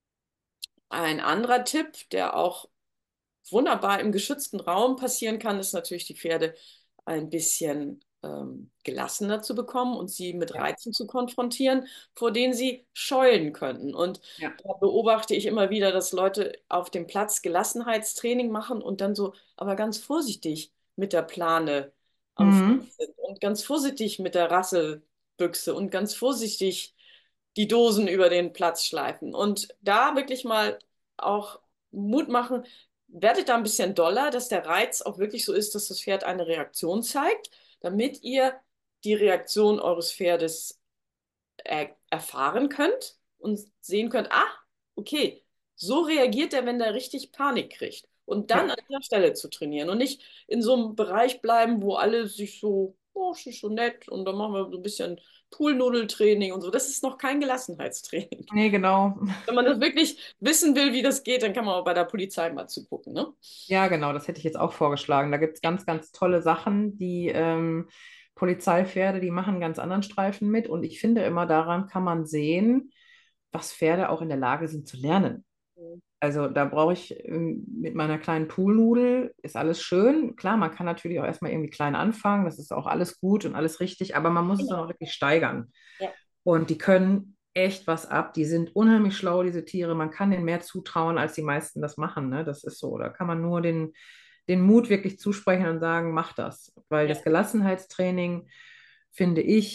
ein anderer Tipp, der auch wunderbar im geschützten Raum passieren kann, ist natürlich die Pferde ein bisschen gelassener zu bekommen und sie mit Ja. Reizen zu konfrontieren, vor denen sie scheuen könnten. Und Ja. da beobachte ich immer wieder, dass Leute auf dem Platz Gelassenheitstraining machen und dann so, aber ganz vorsichtig mit der Plane am Fuß Mhm. sind und ganz vorsichtig mit der Rasselbüchse und ganz vorsichtig die Dosen über den Platz schleifen. Und da wirklich mal auch Mut machen, werdet da ein bisschen doller, dass der Reiz auch wirklich so ist, dass das Pferd eine Reaktion zeigt, damit ihr die Reaktion eures Pferdes erfahren könnt und sehen könnt, ah, okay, so reagiert er, wenn er richtig Panik kriegt. Und dann Ja. an dieser Stelle zu trainieren und nicht in so einem Bereich bleiben, wo alle sich so, oh, es ist so nett und dann machen wir so ein bisschen Poolnudeltraining und so. Das ist noch kein Gelassenheitstraining. Nee, genau. Wenn man das wirklich wissen will, wie das geht, dann kann man auch bei der Polizei mal zugucken, ne? Ja, genau, das hätte ich jetzt auch vorgeschlagen. Da gibt es ganz, ganz tolle Sachen. Die Polizeipferde, die machen einen ganz anderen Streifen mit. Und ich finde immer, daran kann man sehen, was Pferde auch in der Lage sind zu lernen. Also da brauche ich mit meiner kleinen Poolnudel, ist alles schön. Klar, man kann natürlich auch erstmal irgendwie klein anfangen. Das ist auch alles gut und alles richtig. Aber man muss es dann Genau. auch wirklich steigern. Ja. Und die können echt was ab. Die sind unheimlich schlau, diese Tiere. Man kann denen mehr zutrauen, als die meisten das machen. Ne? Das ist so. Da kann man nur den Mut wirklich zusprechen und sagen, mach das. Weil Ja. das Gelassenheitstraining, finde ich,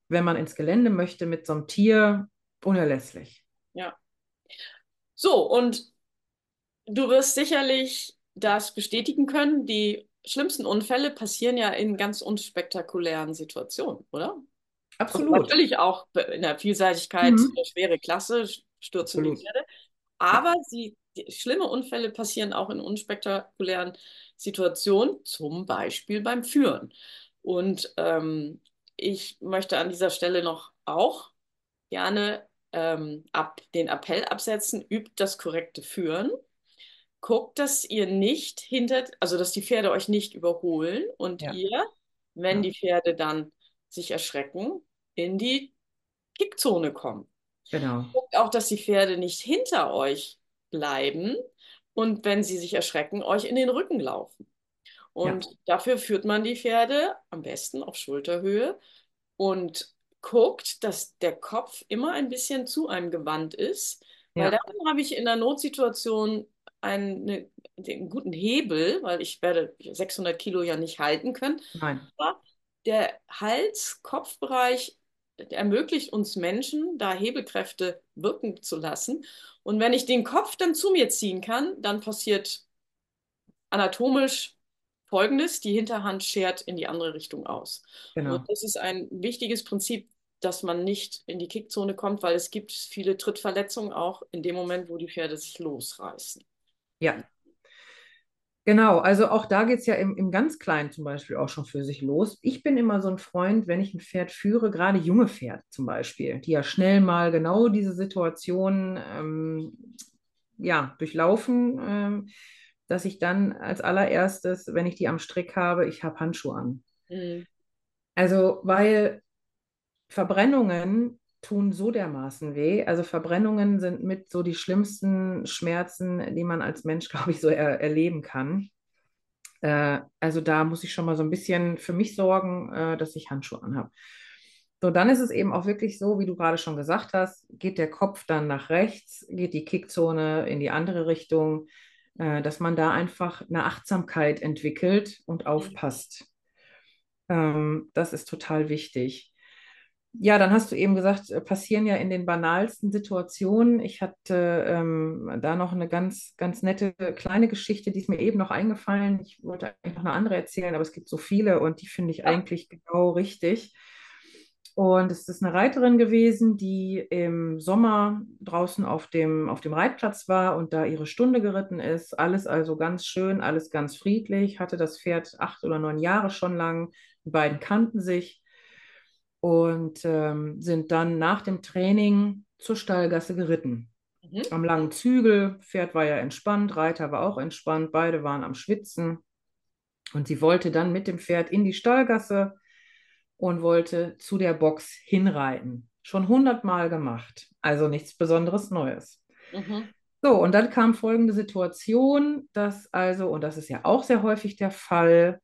wenn man ins Gelände möchte mit so einem Tier, unerlässlich. Ja. So, und du wirst sicherlich das bestätigen können. Die schlimmsten Unfälle passieren ja in ganz unspektakulären Situationen, oder? Kommt Absolut. natürlich auch in der Vielseitigkeit Mhm. schwere Klasse, stürzen die Absolut. Pferde. Ja, Aber schlimme Unfälle passieren auch in unspektakulären Situationen, zum Beispiel beim Führen. Und ich möchte an dieser Stelle noch auch gerne den Appell absetzen, übt das korrekte Führen. Guckt, dass ihr nicht also dass die Pferde euch nicht überholen und ja, ihr, wenn ja, die Pferde dann sich erschrecken, in die Kickzone kommt. genau. Guckt auch, dass die Pferde nicht hinter euch bleiben und wenn sie sich erschrecken, euch in den Rücken laufen. Ja, Und dafür führt man die Pferde am besten auf Schulterhöhe und guckt, dass der Kopf immer ein bisschen zu einem gewandt ist, weil dann ja, habe ich in der Notsituation einen guten Hebel, weil ich werde 600 Kilo ja nicht halten können. nein, Aber der Hals-Kopf-Bereich ermöglicht uns Menschen, da Hebelkräfte wirken zu lassen. Und wenn ich den Kopf dann zu mir ziehen kann, dann passiert anatomisch Folgendes: Die Hinterhand schert in die andere Richtung aus. Und genau. das ist ein wichtiges Prinzip, dass man nicht in die Kickzone kommt, weil es gibt viele Trittverletzungen auch in dem Moment, wo die Pferde sich losreißen. Ja, genau. Also auch da geht es ja im ganz Kleinen zum Beispiel auch schon für sich los. Ich bin immer so ein Freund, wenn ich ein Pferd führe, gerade junge Pferde zum Beispiel, die ja schnell mal genau diese Situation ja, durchlaufen, dass ich dann als allererstes, wenn ich die am Strick habe, ich habe Handschuhe an. Mhm. Also, weil Verbrennungen tun so dermaßen weh. Also Verbrennungen sind mit so die schlimmsten Schmerzen, die man als Mensch, glaube ich, so erleben kann. Also da muss ich schon mal so ein bisschen für mich sorgen, dass ich Handschuhe anhabe. So, dann ist es eben auch wirklich so, wie du gerade schon gesagt hast, geht der Kopf dann nach rechts, geht die Kickzone in die andere Richtung, dass man da einfach eine Achtsamkeit entwickelt und Mhm. aufpasst. Das ist total wichtig. Ja, dann hast du eben gesagt, passieren ja in den banalsten Situationen. Ich hatte da noch eine ganz, ganz nette kleine Geschichte, die ist mir eben noch eingefallen. Ich wollte eigentlich noch eine andere erzählen, aber es gibt so viele und die finde ich Ja. eigentlich genau richtig. Und es ist eine Reiterin gewesen, die im Sommer draußen auf dem Reitplatz war und da ihre Stunde geritten ist. Alles also ganz schön, alles ganz friedlich, hatte das Pferd 8 oder 9 Jahre schon lang. Die beiden kannten sich und sind dann nach dem Training zur Stallgasse geritten. Mhm. Am langen Zügel, Pferd war ja entspannt, Reiter war auch entspannt, beide waren am Schwitzen. Und sie wollte dann mit dem Pferd in die Stallgasse und wollte zu der Box hinreiten. Schon 100 Mal gemacht, also nichts Besonderes Neues. Mhm. So, und dann kam folgende Situation, dass also, und das ist ja auch sehr häufig der Fall,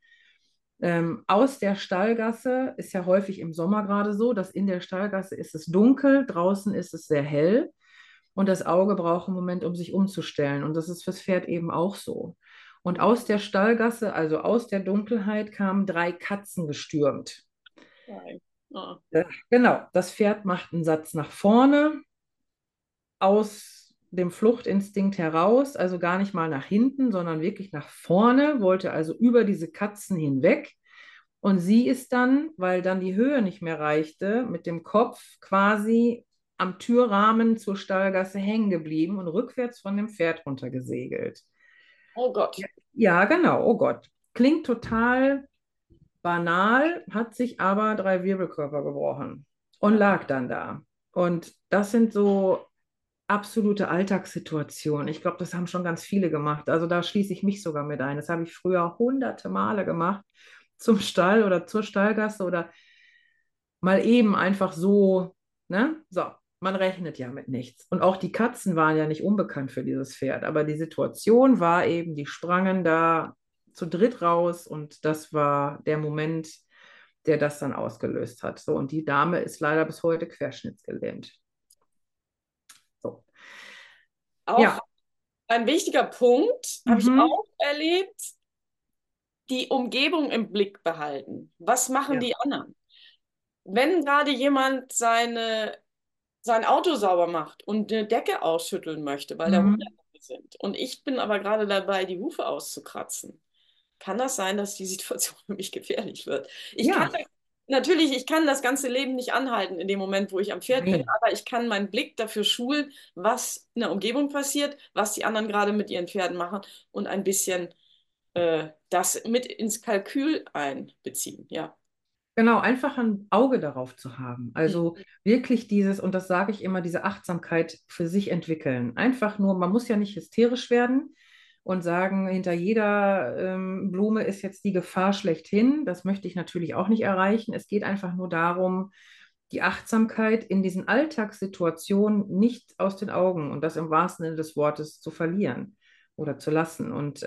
aus der Stallgasse ist ja häufig im Sommer gerade so, dass in der Stallgasse ist es dunkel, draußen ist es sehr hell und das Auge braucht einen Moment, um sich umzustellen. Und das ist fürs Pferd eben auch so. Und Mhm. aus der Stallgasse, also aus der Dunkelheit, kamen 3 Katzen gestürmt. Nein. Ah. Genau, das Pferd macht einen Satz nach vorne, aus dem Fluchtinstinkt heraus, also gar nicht mal nach hinten, sondern wirklich nach vorne, wollte also über diese Katzen hinweg. Und sie ist dann, weil dann die Höhe nicht mehr reichte, mit dem Kopf quasi am Türrahmen zur Stallgasse hängen geblieben und rückwärts von dem Pferd runtergesegelt. Oh Gott. Ja, ja, genau. Oh Gott. Klingt total banal, hat sich aber 3 Wirbelkörper gebrochen und Ja. lag dann da. Und das sind so absolute Alltagssituationen. Ich glaube, das haben schon ganz viele gemacht. Also da schließe ich mich sogar mit ein. Das habe ich früher hunderte Male gemacht zum Stall oder zur Stallgasse oder mal eben einfach so, ne? So, man rechnet ja mit nichts. Und auch die Katzen waren ja nicht unbekannt für dieses Pferd, aber die Situation war eben, die sprangen da zu dritt raus und das war der Moment, der das dann ausgelöst hat. So, und die Dame ist leider bis heute querschnittsgelähmt. So. Auch Ja, ein wichtiger Punkt, habe ich mhm. auch erlebt, die Umgebung im Blick behalten. Was machen Ja, die anderen? wenn gerade jemand sein Auto sauber macht und eine Decke ausschütteln möchte, weil da Hunde Mhm. sind, und ich bin aber gerade dabei, die Hufe auszukratzen, kann das sein, dass die Situation für mich gefährlich wird. Ich kann Ja, natürlich, ich kann das ganze Leben nicht anhalten in dem Moment, wo ich am Pferd bin, nein. aber ich kann meinen Blick dafür schulen, was in der Umgebung passiert, was die anderen gerade mit ihren Pferden machen und ein bisschen das mit ins Kalkül einbeziehen. Ja. Genau, einfach ein Auge darauf zu haben. Also Mhm. wirklich dieses, und das sage ich immer, diese Achtsamkeit für sich entwickeln. Einfach nur, man muss ja nicht hysterisch werden und sagen, hinter jeder Blume ist jetzt die Gefahr schlechthin. Das möchte ich natürlich auch nicht erreichen. Es geht einfach nur darum, die Achtsamkeit in diesen Alltagssituationen nicht aus den Augen und das im wahrsten Sinne des Wortes zu verlieren oder zu lassen. Und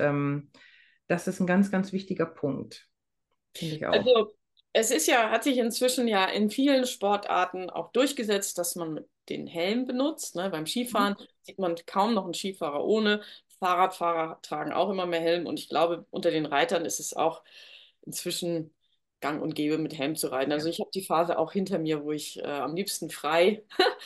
das ist ein ganz, ganz wichtiger Punkt, finde ich auch. Also es ist ja, hat sich inzwischen ja in vielen Sportarten auch durchgesetzt, dass man den Helm benutzt. Ne? Beim Skifahren sieht man kaum noch einen Skifahrer ohne. Fahrradfahrer tragen auch immer mehr Helm und ich glaube, unter den Reitern ist es auch inzwischen gang und gäbe, mit Helm zu reiten. Also Ja. ich habe die Phase auch hinter mir, wo ich am liebsten frei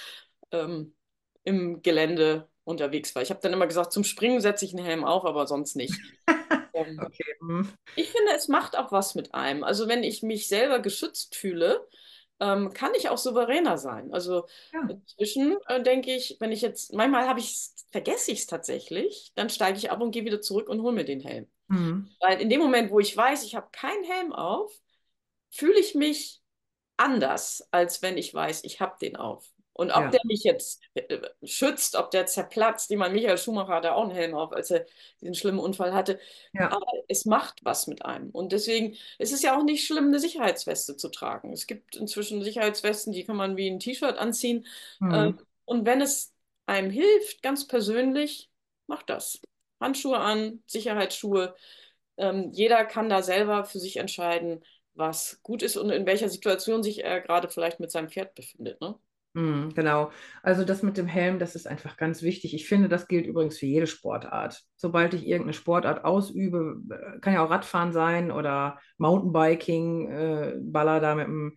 ähm, im Gelände unterwegs war. Ich habe dann immer gesagt, zum Springen setze ich einen Helm auf, aber sonst nicht. Ähm, Okay. Hm. Ich finde, es macht auch was mit einem. Also wenn ich mich selber geschützt fühle, kann ich auch souveräner sein. Also Ja. inzwischen denke ich, wenn ich jetzt, manchmal vergesse ich es tatsächlich, dann steige ich ab und gehe wieder zurück und hole mir den Helm. Hm. Weil in dem Moment, wo ich weiß, ich habe keinen Helm auf, fühle ich mich anders, als wenn ich weiß, ich habe den auf. Und ob der Ja. mich jetzt schützt, ob der zerplatzt, ich meine, Michael Schumacher hatte auch einen Helm auf, als er diesen schlimmen Unfall hatte. Ja. Aber es macht was mit einem. Und deswegen ist es ja auch nicht schlimm, eine Sicherheitsweste zu tragen. Es gibt inzwischen Sicherheitswesten, die kann man wie ein T-Shirt anziehen. Ähm, Hm. Und wenn es einem hilft, ganz persönlich, macht das. Handschuhe an, Sicherheitsschuhe. Jeder kann da selber für sich entscheiden, was gut ist und in welcher Situation sich er gerade vielleicht mit seinem Pferd befindet, ne? Genau. Also das mit dem Helm, das ist einfach ganz wichtig. Ich finde, das gilt übrigens für jede Sportart. Sobald ich irgendeine Sportart ausübe, kann ja auch Radfahren sein oder Mountainbiking, baller da mit dem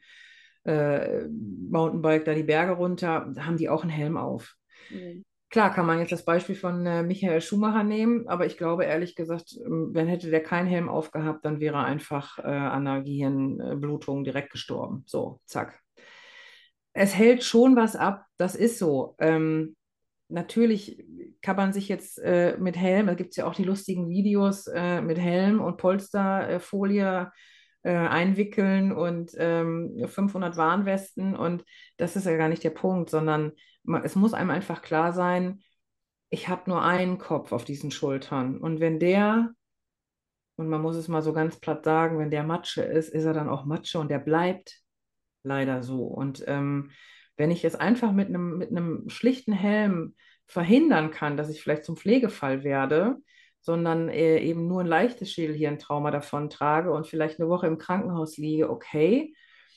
Mountainbike da die Berge runter, da haben die auch einen Helm auf. Mhm. Klar kann man jetzt das Beispiel von Michael Schumacher nehmen, aber ich glaube ehrlich gesagt, wenn hätte der keinen Helm aufgehabt, dann wäre er einfach an einer Gehirnblutung direkt gestorben. So, zack. Es hält schon was ab, das ist so. Natürlich kann man sich jetzt mit Helm, da gibt es ja auch die lustigen Videos mit Helm und Polsterfolie einwickeln und 500 Warnwesten und das ist ja gar nicht der Punkt, sondern es muss einem einfach klar sein, ich habe nur einen Kopf auf diesen Schultern und wenn der, und man muss es mal so ganz platt sagen, wenn der Matsche ist, ist er dann auch Matsche und der bleibt leider so. Und wenn ich es einfach mit einem schlichten Helm verhindern kann, dass ich vielleicht zum Pflegefall werde, sondern eben nur ein leichtes Schädelhirntrauma davon trage und vielleicht eine Woche im Krankenhaus liege, okay,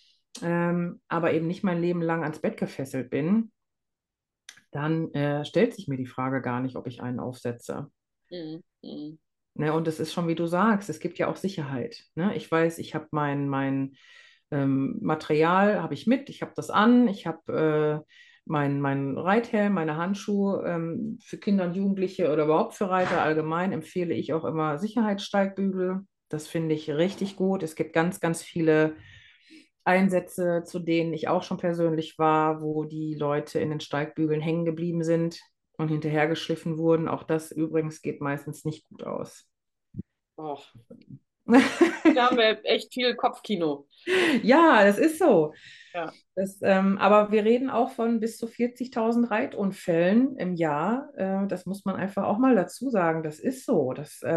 aber eben nicht mein Leben lang ans Bett gefesselt bin, dann stellt sich mir die Frage gar nicht, ob ich einen aufsetze. Mhm. Mhm. Ne, und es ist schon, wie du sagst, es gibt ja auch Sicherheit. Ne? Ich weiß, ich habe mein Material habe ich mit, ich habe das an, ich habe mein Reithelm, meine Handschuhe. Für Kinder und Jugendliche oder überhaupt für Reiter allgemein empfehle ich auch immer Sicherheitssteigbügel. Das finde ich richtig gut. Es gibt ganz, ganz viele Einsätze, zu denen ich auch schon persönlich war, wo die Leute in den Steigbügeln hängen geblieben sind und hinterhergeschliffen wurden. Auch das übrigens geht meistens nicht gut aus. Oh, da haben wir echt viel Kopfkino. Ja, das ist so. Ja. Aber wir reden auch von bis zu 40.000 Reitunfällen im Jahr. Das muss man einfach auch mal dazu sagen. Das ist so.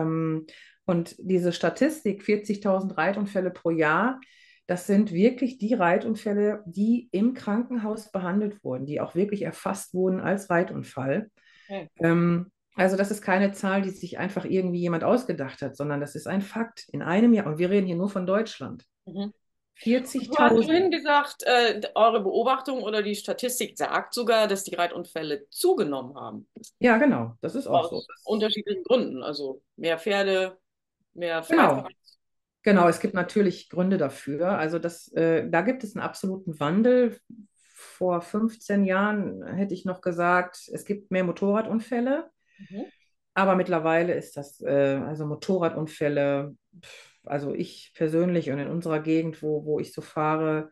Und diese Statistik, 40.000 Reitunfälle pro Jahr, das sind wirklich die Reitunfälle, die im Krankenhaus behandelt wurden, die auch wirklich erfasst wurden als Reitunfall. Okay. Also das ist keine Zahl, die sich einfach irgendwie jemand ausgedacht hat, sondern das ist ein Fakt in einem Jahr. Und wir reden hier nur von Deutschland. Mhm. Und du hast 40.000. vorhin gesagt, eure Beobachtung oder die Statistik sagt sogar, dass die Reitunfälle zugenommen haben. Ja, genau, das ist auch so. Aus unterschiedlichen Gründen. Also mehr Pferde, mehr Freizeit. Genau, Genau, es gibt natürlich Gründe dafür. Also da gibt es einen absoluten Wandel. Vor 15 Jahren hätte ich noch gesagt, es gibt mehr Motorradunfälle, Mhm. aber mittlerweile ist also Motorradunfälle, also ich persönlich und in unserer Gegend, wo ich so fahre,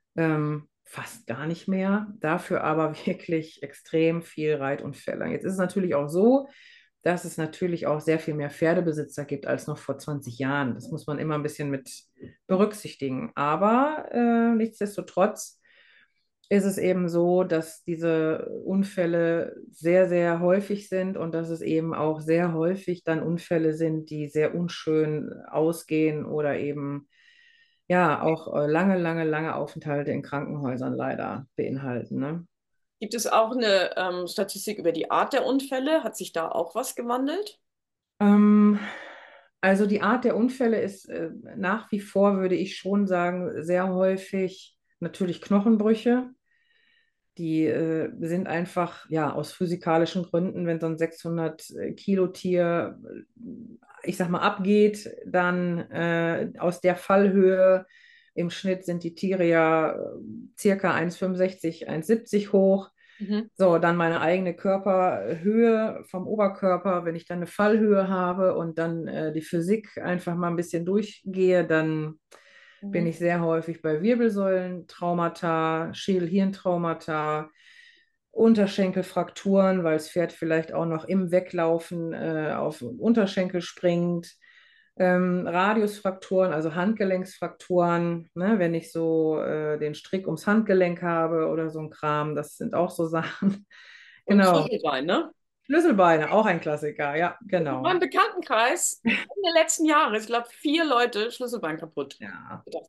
fast gar nicht mehr. Dafür aber wirklich extrem viel Reitunfälle. Jetzt ist es natürlich auch so, dass es natürlich auch sehr viel mehr Pferdebesitzer gibt als noch vor 20 Jahren. Das muss man immer ein bisschen mit berücksichtigen. Aber nichtsdestotrotz ist es eben so, dass diese Unfälle sehr, sehr häufig sind und dass es eben auch sehr häufig dann Unfälle sind, die sehr unschön ausgehen oder eben ja auch lange, lange, lange Aufenthalte in Krankenhäusern leider beinhalten. Ne? Gibt es auch eine Statistik über die Art der Unfälle? Hat sich da auch was gewandelt? Ähm, also die Art der Unfälle ist nach wie vor, würde ich schon sagen, sehr häufig natürlich Knochenbrüche. Die sind einfach, ja, aus physikalischen Gründen, wenn so ein 600 Kilo Tier, ich sag mal, abgeht, dann aus der Fallhöhe, im Schnitt sind die Tiere ja circa 1,65, 1,70 hoch. Mhm. So, dann meine eigene Körperhöhe vom Oberkörper, wenn ich dann eine Fallhöhe habe und dann die Physik einfach mal ein bisschen durchgehe, dann bin Mhm. ich sehr häufig bei Wirbelsäulentraumata, Schädel-Hirntraumata, Unterschenkelfrakturen, weil das Pferd vielleicht auch noch im Weglaufen auf den Unterschenkel springt. Radiusfrakturen, also Handgelenksfrakturen, ne, wenn ich so den Strick ums Handgelenk habe oder so ein Kram, das sind auch so Sachen. Und Genau. Schlüsselbein, ne? Schlüsselbeine, auch ein Klassiker, ja, In genau. meinem Bekanntenkreis Ende letzten Jahres, ich glaube, 4 Leute Schlüsselbein kaputt. Ja. Ich dachte,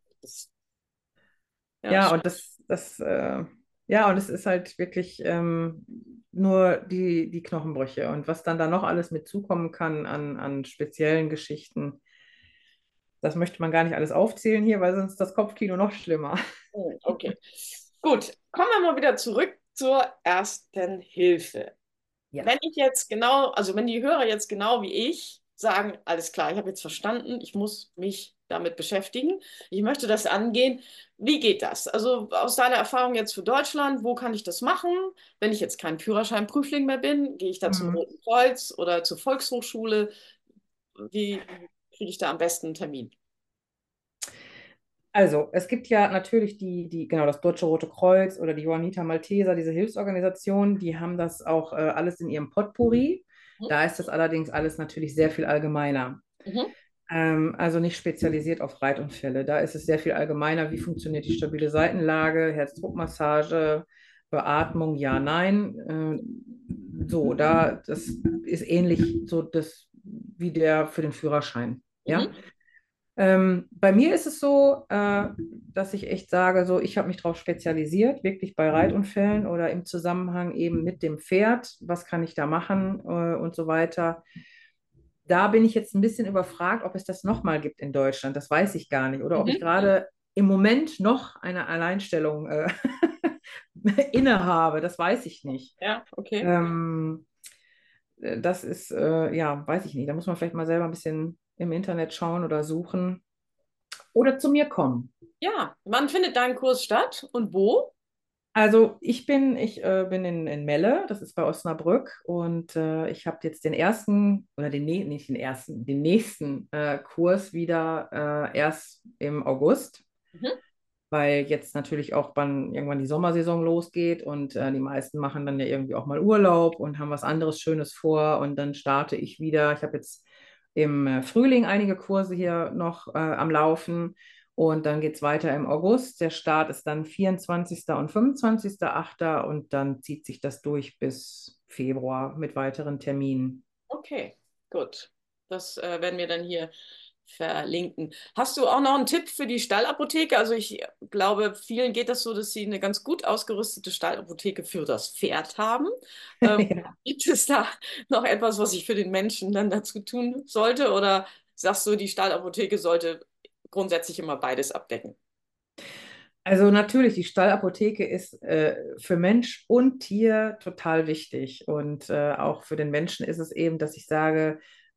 ja, Ja, und es ist halt wirklich nur die Knochenbrüche. Und was dann da noch alles mit zukommen kann an speziellen Geschichten, das möchte man gar nicht alles aufzählen hier, weil sonst ist das Kopfkino noch schlimmer. okay. Gut, kommen wir mal wieder zurück zur Ersten Hilfe. Ja. Wenn ich jetzt genau, also wenn die Hörer jetzt genau wie ich sagen, alles klar, ich habe jetzt verstanden, ich muss mich damit beschäftigen, ich möchte das angehen, wie geht das? Also aus deiner Erfahrung jetzt für Deutschland, wo kann ich das machen? Wenn ich jetzt kein Führerscheinprüfling mehr bin, gehe ich da zum Mhm. Roten Kreuz oder zur Volkshochschule? Wie kriege ich da am besten einen Termin? Also, es gibt ja natürlich genau, das Deutsche Rote Kreuz oder die Johanniter Malteser, diese Hilfsorganisationen, die haben das auch alles in ihrem Potpourri. Mhm. Da ist das allerdings alles natürlich sehr viel allgemeiner. Mhm. Also nicht spezialisiert auf Reitunfälle. Da ist es sehr viel allgemeiner. Wie funktioniert die stabile Seitenlage, Herzdruckmassage, Beatmung, ja, nein. Das ist ähnlich so wie der für den Führerschein. Ja. Mhm. Bei mir ist es so, dass ich echt sage, so, ich habe mich darauf spezialisiert, wirklich bei Reitunfällen oder im Zusammenhang eben mit dem Pferd. Was kann ich da machen und so weiter. Da bin ich jetzt ein bisschen überfragt, ob es das nochmal gibt in Deutschland. Das weiß ich gar nicht. Oder ob ich Mhm. gerade im Moment noch eine Alleinstellung innehabe. Das weiß ich nicht. Ja, okay. Ähm, Das ist, ja, weiß ich nicht. Da muss man vielleicht mal selber ein bisschen im Internet schauen oder suchen. Oder zu mir kommen. Ja, wann findet dein Kurs statt und wo? Also ich bin in Melle, das ist bei Osnabrück, und ich habe jetzt den ersten, oder nicht den ersten, den nächsten Kurs wieder erst im August, Mhm. weil jetzt natürlich auch dann irgendwann die Sommersaison losgeht und die meisten machen dann ja irgendwie auch mal Urlaub und haben was anderes Schönes vor und dann starte ich wieder. Ich habe jetzt im Frühling einige Kurse hier noch am Laufen und dann geht es weiter im August. Der Start ist dann 24. und 25.8. und dann zieht sich das durch bis Februar mit weiteren Terminen. Okay, gut. Das werden wir dann hier verlinken. Hast du auch noch einen Tipp für die Stallapotheke? Also ich glaube, vielen geht das so, dass sie eine ganz gut ausgerüstete Stallapotheke für das Pferd haben. Ähm, Ja. gibt es da noch etwas, was ich für den Menschen dann dazu tun sollte? Oder sagst du, die Stallapotheke sollte grundsätzlich immer beides abdecken? Also natürlich, die Stallapotheke ist für Mensch und Tier total wichtig. Und auch für den Menschen ist es eben, dass ich sage,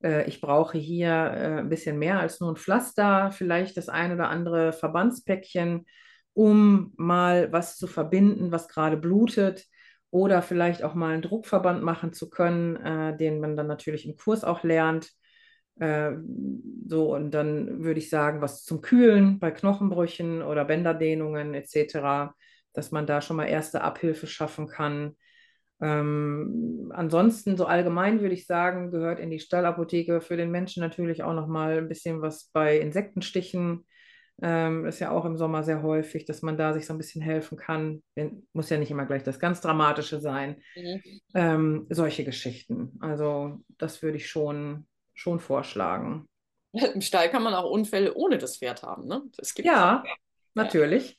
Ich brauche hier ein bisschen mehr als nur ein Pflaster, vielleicht das ein oder andere Verbandspäckchen, um mal was zu verbinden, was gerade blutet. Oder vielleicht auch mal einen Druckverband machen zu können, den man dann natürlich im Kurs auch lernt. Äh, so, und dann würde ich sagen, was zum Kühlen bei Knochenbrüchen oder Bänderdehnungen etc., dass man da schon mal erste Abhilfe schaffen kann. Ansonsten, so allgemein würde ich sagen, gehört in die Stallapotheke für den Menschen natürlich auch noch mal ein bisschen was bei Insektenstichen. Ist ja auch im Sommer sehr häufig, dass man da sich so ein bisschen helfen kann. Muss ja nicht immer gleich das ganz Dramatische sein. Mhm. Solche Geschichten. Also das würde ich schon vorschlagen. Im Stall kann man auch Unfälle ohne das Pferd haben, ne? Das gibt's. Ja, Ja. natürlich.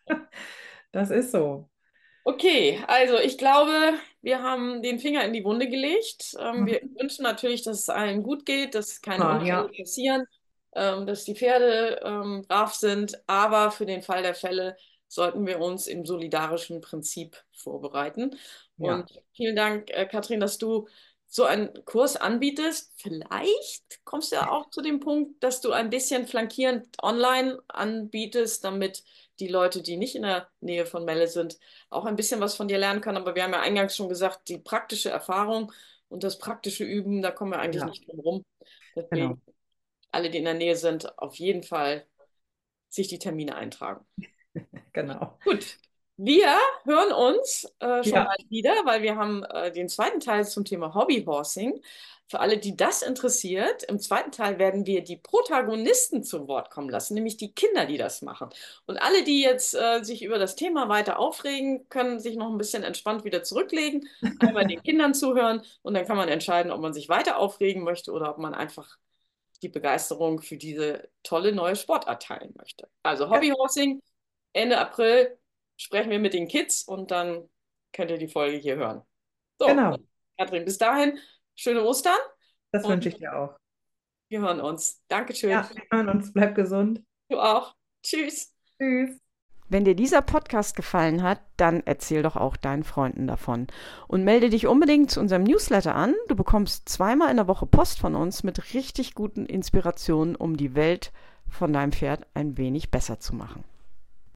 Das ist so. Okay, also ich glaube, wir haben den Finger in die Wunde gelegt. Wir Mhm. wünschen natürlich, dass es allen gut geht, dass keine Ah, Unfälle ja, passieren, dass die Pferde brav sind. Aber für den Fall der Fälle sollten wir uns im solidarischen Prinzip vorbereiten. ja, Und vielen Dank, Katrin, dass du so einen Kurs anbietest. Vielleicht kommst du ja auch zu dem Punkt, dass du ein bisschen flankierend online anbietest, damit die Leute, die nicht in der Nähe von Melle sind, auch ein bisschen was von dir lernen können. Aber wir haben ja eingangs schon gesagt, die praktische Erfahrung und das praktische Üben, da kommen wir eigentlich ja, nicht drum rum. Deswegen genau, alle, die in der Nähe sind, auf jeden Fall sich die Termine eintragen. genau. Gut, wir hören uns schon Ja, bald wieder, weil wir haben den zweiten Teil zum Thema Hobbyhorsing. Für alle, die das interessiert, im zweiten Teil werden wir die Protagonisten zu Wort kommen lassen, nämlich die Kinder, die das machen. Und alle, die jetzt sich über das Thema weiter aufregen, können sich noch ein bisschen entspannt wieder zurücklegen, einmal den Kindern zuhören und dann kann man entscheiden, ob man sich weiter aufregen möchte oder ob man einfach die Begeisterung für diese tolle neue Sportart teilen möchte. Also ja, Hobbyhorsing, Ende April sprechen wir mit den Kids und dann könnt ihr die Folge hier hören. So, genau. Katrin, bis dahin, schöne Ostern Das und wünsche ich dir auch. wir hören uns. Dankeschön. Ja, wir hören uns. Bleib gesund. Du auch. Tschüss. Tschüss. Wenn dir dieser Podcast gefallen hat, dann erzähl doch auch deinen Freunden davon. Und melde dich unbedingt zu unserem Newsletter an. Du bekommst zweimal in der Woche Post von uns mit richtig guten Inspirationen, um die Welt von deinem Pferd ein wenig besser zu machen.